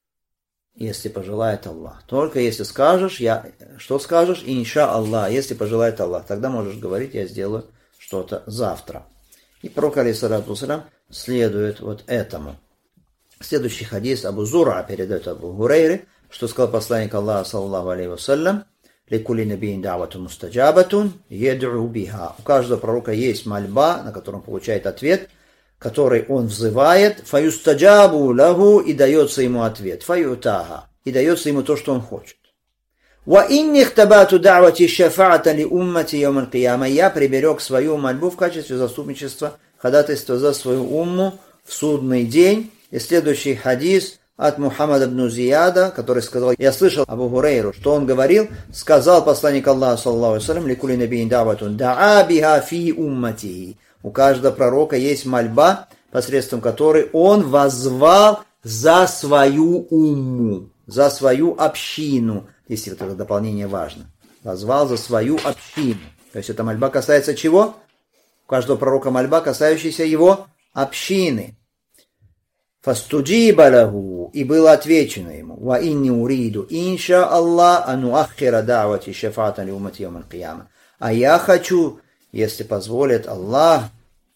A: если пожелает Аллах. Только если скажешь, я, что скажешь, инша Аллах, если пожелает Аллах, тогда можешь говорить, я сделаю что-то завтра. И пророк алейхиссалату вассалям следует вот этому. Следующий хадис Абу Зура передает Абу Гурейре, что сказал посланник Аллаха, саллаллаху алейхи вассалям, «Ликули набиин давату мустаджабатун, едру биха». У каждого пророка есть мольба, на котором получает ответ, который он взывает, фаюстаджабу лаху, и дается ему ответ, фаютаха, и дается ему то, что он хочет. Ва инни хтабату давати шафаата ли уммати йомаль кияма, я приберег свою мольбу в качестве заступничества, ходатайства за свою умму в судный день. И следующий хадис от Мухаммада ибн Зияда, который сказал, я слышал Абу Гурейру, что он говорил, сказал посланник Аллаха, саллаллаху алейхи ва саллям, ликули набиин даватун, даа биха фи уммати. У каждого пророка есть мольба, посредством которой он воззвал за свою умму, за свою общину. Здесь вот это дополнение важно. Воззвал за свою общину. То есть эта мольба касается чего? У каждого пророка мольба, касающаяся его общины. Фастуджиба лаху, и было отвечено ему, ва инни уриду, инша Аллах, ану аххира давати шафаатан ли уммати йомаль кияма. А я хочу, если позволит Аллах,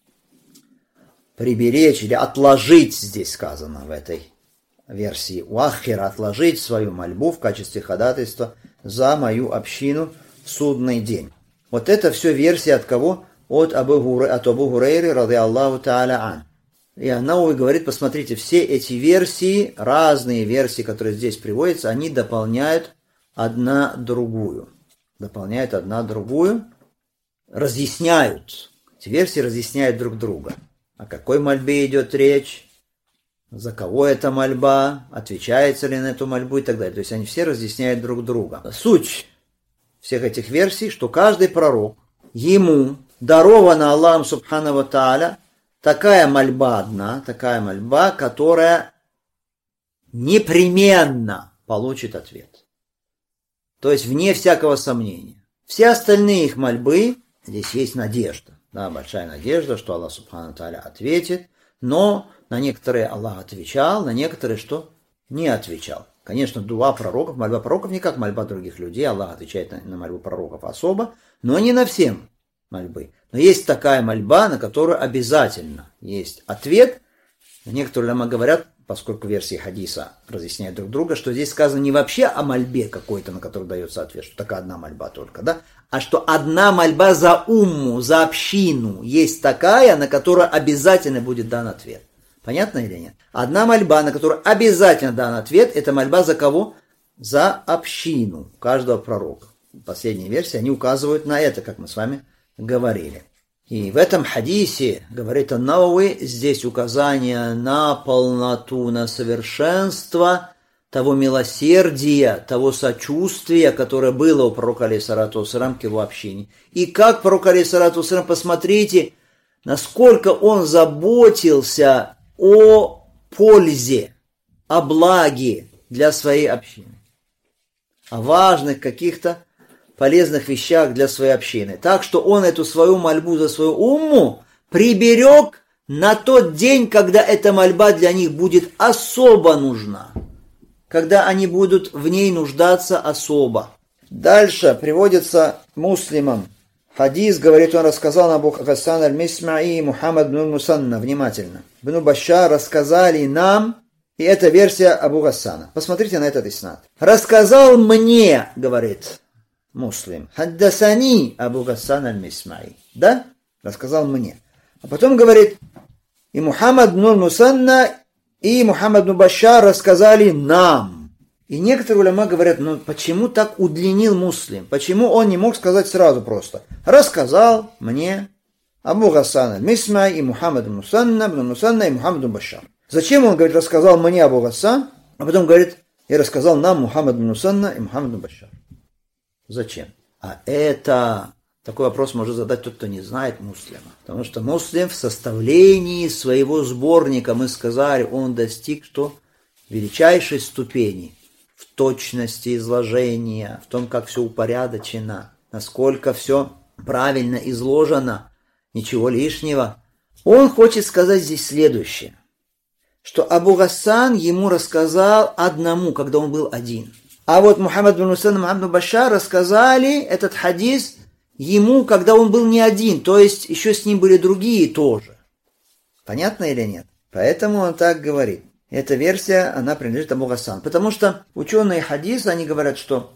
A: приберечь или отложить, здесь сказано в этой версии, уаххира, отложить свою мольбу в качестве ходатайства за мою общину в судный день. Вот это все версия от кого? От Абу Гурейры, от Абу Гурейры, ради Аллаху та'аля ан. И Ан-Навави говорит, посмотрите, все эти версии, разные версии, которые здесь приводятся, они дополняют одна другую. Дополняют одна другую, разъясняют. Эти версии разъясняют друг друга. О какой мольбе идет речь, за кого эта мольба, отвечается ли на эту мольбу и так далее. То есть они все разъясняют друг друга. Суть всех этих версий, что каждый пророк, ему дарована Аллахом субхану ва та'аля такая мольба одна, такая мольба, которая непременно получит ответ. То есть вне всякого сомнения. Все остальные их мольбы, здесь есть надежда. Да, большая надежда, что Аллах субхану та'аля ответит, но на некоторые Аллах отвечал, на некоторые что? Не отвечал. Конечно, дуа пророков, мольба пророков не как мольба других людей, Аллах отвечает на, на мольбу пророков особо, но не на всем мольбы. Но есть такая мольба, на которую обязательно есть ответ. Некоторые уляма говорят, поскольку версии хадиса разъясняют друг друга, что здесь сказано не вообще о мольбе какой-то, на которую дается ответ, что такая одна мольба только, да, а что одна мольба за умму, за общину есть такая, на которую обязательно будет дан ответ. Понятно или нет? Одна мольба, на которую обязательно дан ответ, это мольба за кого? За общину каждого пророка. Последние версии, они указывают на это, как мы с вами говорили. И в этом хадисе, говорит ан-Навави, здесь указание на полноту, на совершенство того милосердия, того сочувствия, которое было у пророка алейхиссалату вассалям к его общине. И как пророк алейхиссалату вассалям, посмотрите, насколько он заботился о пользе
B: о благе для своей общины, о важных каких-то полезных вещах для своей общины. Так что он эту свою мольбу за свою умму приберег на тот день, когда эта мольба для них будет особо нужна, когда они будут в ней нуждаться особо. Дальше приводится Муслимом хадис, говорит, он рассказал на Абу Гассан аль-Мисмаи Мухаммад бн Мусанна, внимательно. Бну Башар рассказали нам, и это версия Абу Гассана. Посмотрите на этот иснад. Рассказал мне, говорит Муслим, хаддасани Абу Гассан аль-Мисмаи. Да? Рассказал мне. А потом говорит, и Мухаммад бн Мусанна, и Мухаммад бн Башар рассказали нам. И некоторые уляма говорят, ну почему так удлинил Муслим? Почему он не мог сказать сразу просто? Рассказал мне Абу Гассан аль-Мисмаи и Мухаммад бн Мусанна, бн Мусанна и Мухаммад бн Башар. Зачем он, говорит, рассказал мне Абу Гассан, а потом говорит, и рассказал нам Мухаммад бн Мусанна и Мухаммад бн Башар? Зачем? А это... Такой вопрос может задать тот, кто не знает Муслима. Потому что Муслим в составлении своего сборника, мы сказали, он достиг что? Величайшей ступени в точности изложения, в том, как все упорядочено, насколько все правильно изложено, ничего лишнего. Он хочет сказать здесь следующее, что Абу Гассан ему рассказал одному, когда он был один. А вот Мухаммад бн Мусанна и Мухаммад бн Башар рассказали этот хадис ему, когда он был не один, то есть еще с ним были другие тоже. Понятно или нет? Поэтому он так говорит. Эта версия, она принадлежит Абу Гассан. Потому что ученые хадиса, они говорят, что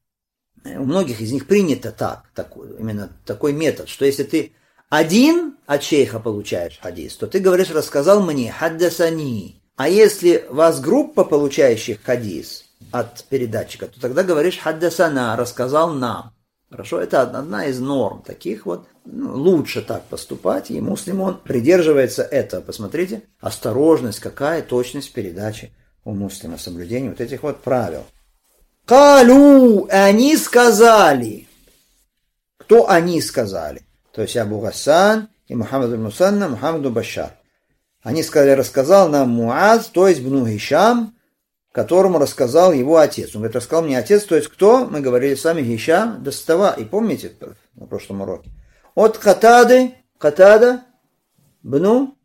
B: у многих из них принято так, такой, именно такой метод, что если ты один от шейха получаешь хадис, то ты говоришь, рассказал мне, хаддасани. А если вас группа получающих хадис от передатчика, то тогда говоришь, хаддасана, рассказал нам. Хорошо, это одна из норм таких вот. Ну, лучше так поступать, и Муслим, он придерживается этого. Посмотрите, осторожность, какая точность передачи у Муслима, соблюдение вот этих вот правил. Калу, они сказали. Кто они сказали? То есть Абу Гассан и Мухаммад бн Мусанна, Мухаммад бн Башар. Они сказали, рассказал нам Муаз, то есть бну Гишам, которому рассказал его отец. Он говорит, рассказал мне отец, то есть кто? Мы говорили с вами Гишам, Достава. И помните на прошлом уроке? От Катады, Катада, бну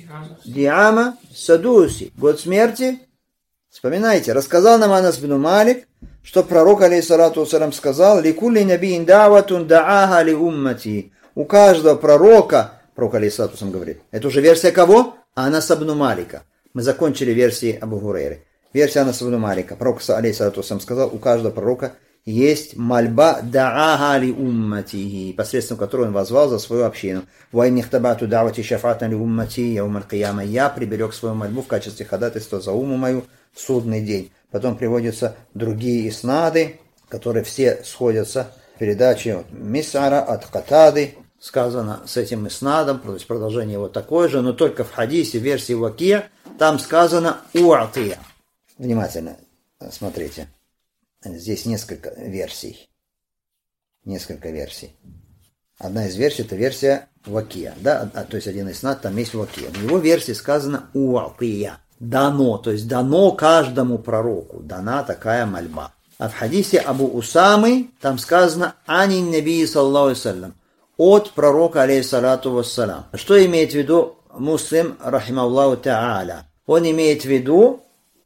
B: Диама, Садуси. Год смерти. Вспоминайте, рассказал нам Анас бн Малик, что пророк, алейхиссалату вассалям, сказал, «Ликулли набиин да'ватун да'аха ли уммати». У каждого пророка, пророк, алейхиссалату вассалям, говорит. Это уже версия кого? Анас бн Малика. Мы закончили версии Абу Гурейры. Версия Анас бн Малика. Пророк, алейхиссалату вассалям, сказал, у каждого пророка есть мольба да'аха ли уммати, посредством которой он возвал за свою общину. «Ва иннихтабату да'вати шафатан ли уммати, яумаль кияма». Я приберег свою мольбу в качестве ходатайства за умму мою в судный день. Потом приводятся другие иснады, которые все сходятся в передаче Мисара от Катады. Сказано с этим иснадом, то есть продолжение его такое же, но только в хадисе, в версии Вакия, там сказано «уатия». Внимательно смотрите. Здесь несколько версий. Несколько версий. Одна из версий – это версия Вакия. Да? То есть один иснад, там есть Вакия. В его версии сказано «уатия». Дано, то есть дано каждому пророку, дана такая мольба. А в хадисе Абу Усамы там сказано «Ани наби саллаллаху алейхи вассалям», от пророка, алейхиссалату вассалям. Что имеет в виду Муслим, рахималлаху та'аля? Он имеет в виду,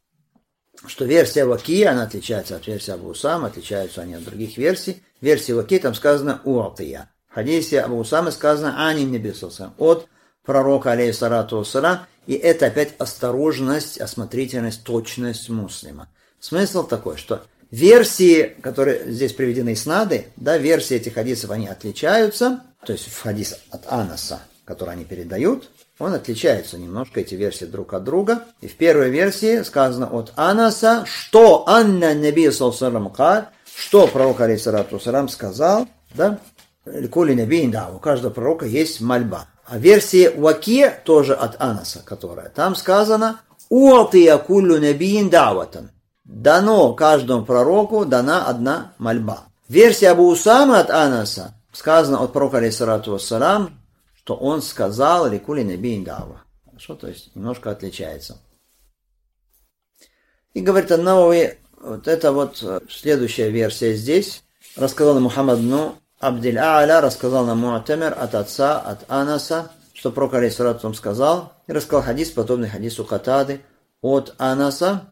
B: что версия Вакия, она отличается от версии Абу Усамы, отличаются они от других версий. В версии Вакия там сказано «Уатия». В хадисе Абу Усамы сказано «Ани наби саллаллаху алейхи вассалям», от пророка, алейхиссалату вассалям. И это опять осторожность, осмотрительность, точность Муслима. Смысл такой, что версии, которые здесь приведены иснады, да, версии этих хадисов, они отличаются. То есть в хадис от Анаса, который они передают, он отличается немножко, эти версии друг от друга. И в первой версии сказано от Анаса, что Анна Наби саллаллаху алейхи, что пророк, алейхиссалату вассалям, сказал, да, «Ликули набиин да», у каждого пророка есть мольба. А в версии Вакия, тоже от Анаса, которая, там сказано «Уатия куллю набиин да'ватан». Дано каждому пророку, дана одна мольба. В версии Абу Усамы от Анаса сказано от пророка, алейхиссалату вассалям, что он сказал «Ликули набиин да'ва». Хорошо, то есть немножко отличается. И говорит Ан-Навави, вот это вот следующая версия здесь. Рассказал нам Мухаммад бн Абдиль А'ля, рассказал нам Му'тамир от отца, от Анаса, что пророк алейхиссалату сказал, и рассказал хадис, подобный хадису Катады от Анаса.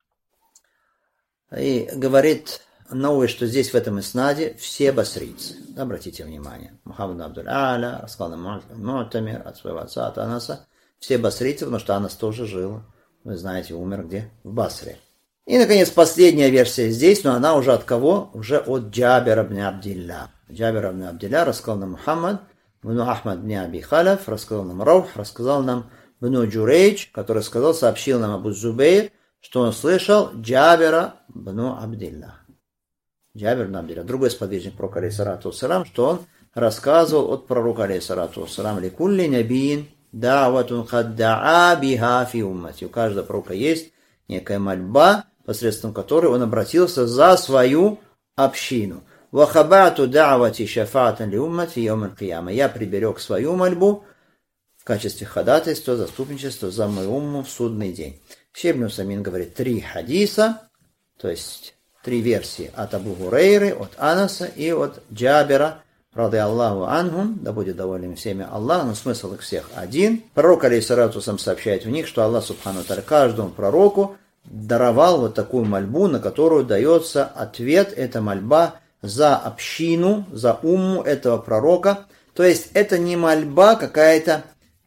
B: И говорит Ан-Навави, что здесь в этом иснаде все басрийцы. Обратите внимание. Мухаммад бн Абдиль А'ля, рассказал нам Му'тамир от своего отца, от Анаса. Все басрийцы, потому что Анас тоже жил, вы знаете, умер где? В Басре. И, наконец, последняя версия здесь, но она уже от кого? Уже от Джабира бн Абдилля. Джабир бн Абдилля рассказал нам Мухаммад бн Ахмад бн Аби Халаф, рассказал нам Раух, рассказал нам бн Джурейдж, который сказал, сообщил нам Абу Зубейр, что он слышал Джабира бн Абдилля. Джабир бн Абдилля, другой сподвижник пророка алейхиссалату вассалам, что он рассказывал от пророка алейхиссалату вассалам ликулли набиин да'ватун хадда'a биха фи уммати. У каждого пророка есть некая мольба, посредством которой он обратился за свою общину. «Вахабату да'вати шафаатан ли уммати йоман кияма». Я приберег свою мольбу в качестве ходатайства, заступничества за мою умму в судный день. Шейх ибн Усаймин говорит три хадиса, то есть три версии от Абу Гурейры, от Анаса и от Джабира, рады Аллаху анхум, да будет доволен всеми Аллах, но смысл их всех один. Пророк алейхиссалату сам сообщает в них, что Аллах субхану тааля каждому пророку даровал вот такую мольбу, на которую дается ответ, это мольба за общину, за умму этого пророка. То есть это не мольба какая-то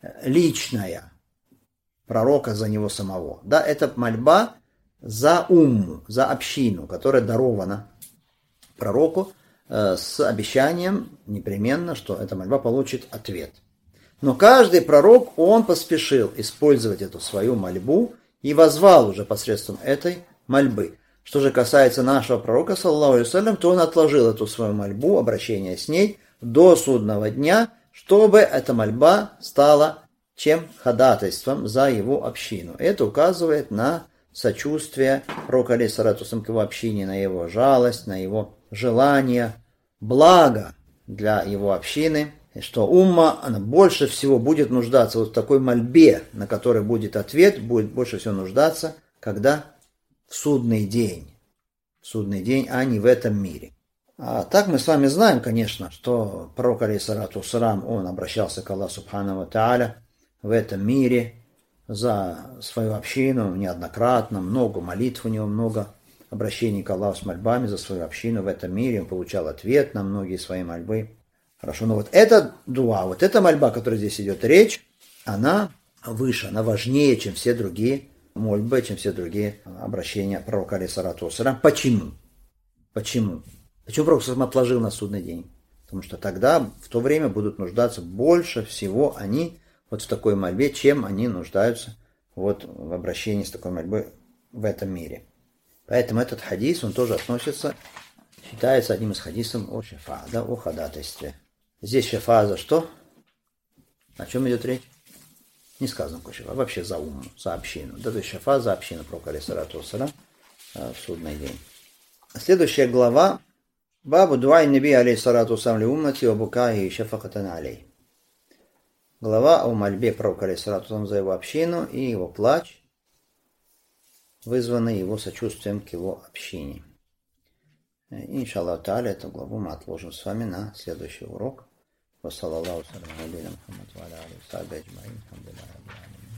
B: личная пророка за него самого. Да, это мольба за умму, за общину, которая дарована пророку э, с обещанием непременно, что эта мольба получит ответ. Но каждый пророк, он поспешил использовать эту свою мольбу и возвал уже посредством этой мольбы. Что же касается нашего пророка, саллаллаху алейхи вассалям, то он отложил эту свою мольбу, обращение с ней, до судного дня, чтобы эта мольба стала чем? Ходатайством за его общину. Это указывает на сочувствие пророка алейхиссалату вассалям к его общине, на его жалость, на его желание, благо для его общины, и что умма, она больше всего будет нуждаться вот в такой мольбе, на которой будет ответ, будет больше всего нуждаться, когда в судный день, в судный день, а не в этом мире. А так мы с вами знаем, конечно, что пророк алейхиссалату вассалям, он обращался к Аллаху субхану ва тааля в этом мире за свою общину неоднократно, много молитв у него, много обращений к Аллаху с мольбами за свою общину в этом мире, он получал ответ на многие свои мольбы. Хорошо, но вот эта дуа, вот эта мольба, о которой здесь идет речь, она выше, она важнее, чем все другие мольбы, чем все другие обращения пророка алейхиссалату вассалям. Почему? Почему? Почему пророк сам отложил на судный день? Потому что тогда, в то время, будут нуждаться больше всего они вот в такой мольбе, чем они нуждаются вот в обращении с такой мольбой в этом мире. Поэтому этот хадис, он тоже относится, считается одним из хадисов о шифа, да, о ходатайстве. Здесь шифа за что? О чем идет речь? Не сказано какой шифа, вообще за уму, за общину. Да, то есть шифа за общину пророка алейхиссалату вассалям в судный день. Следующая глава. Бабу дуай наби алейхиссалату вассалям ли уммати ва букахи шафакатан алей. Глава о мольбе пророка алейхиссалату вассалям за его общину и его плач, вызванный его сочувствием к его общине. Иншаллаху тааля, эту главу мы отложим с вами на следующий урок. Ва саллаллаху алейхи ва саллям.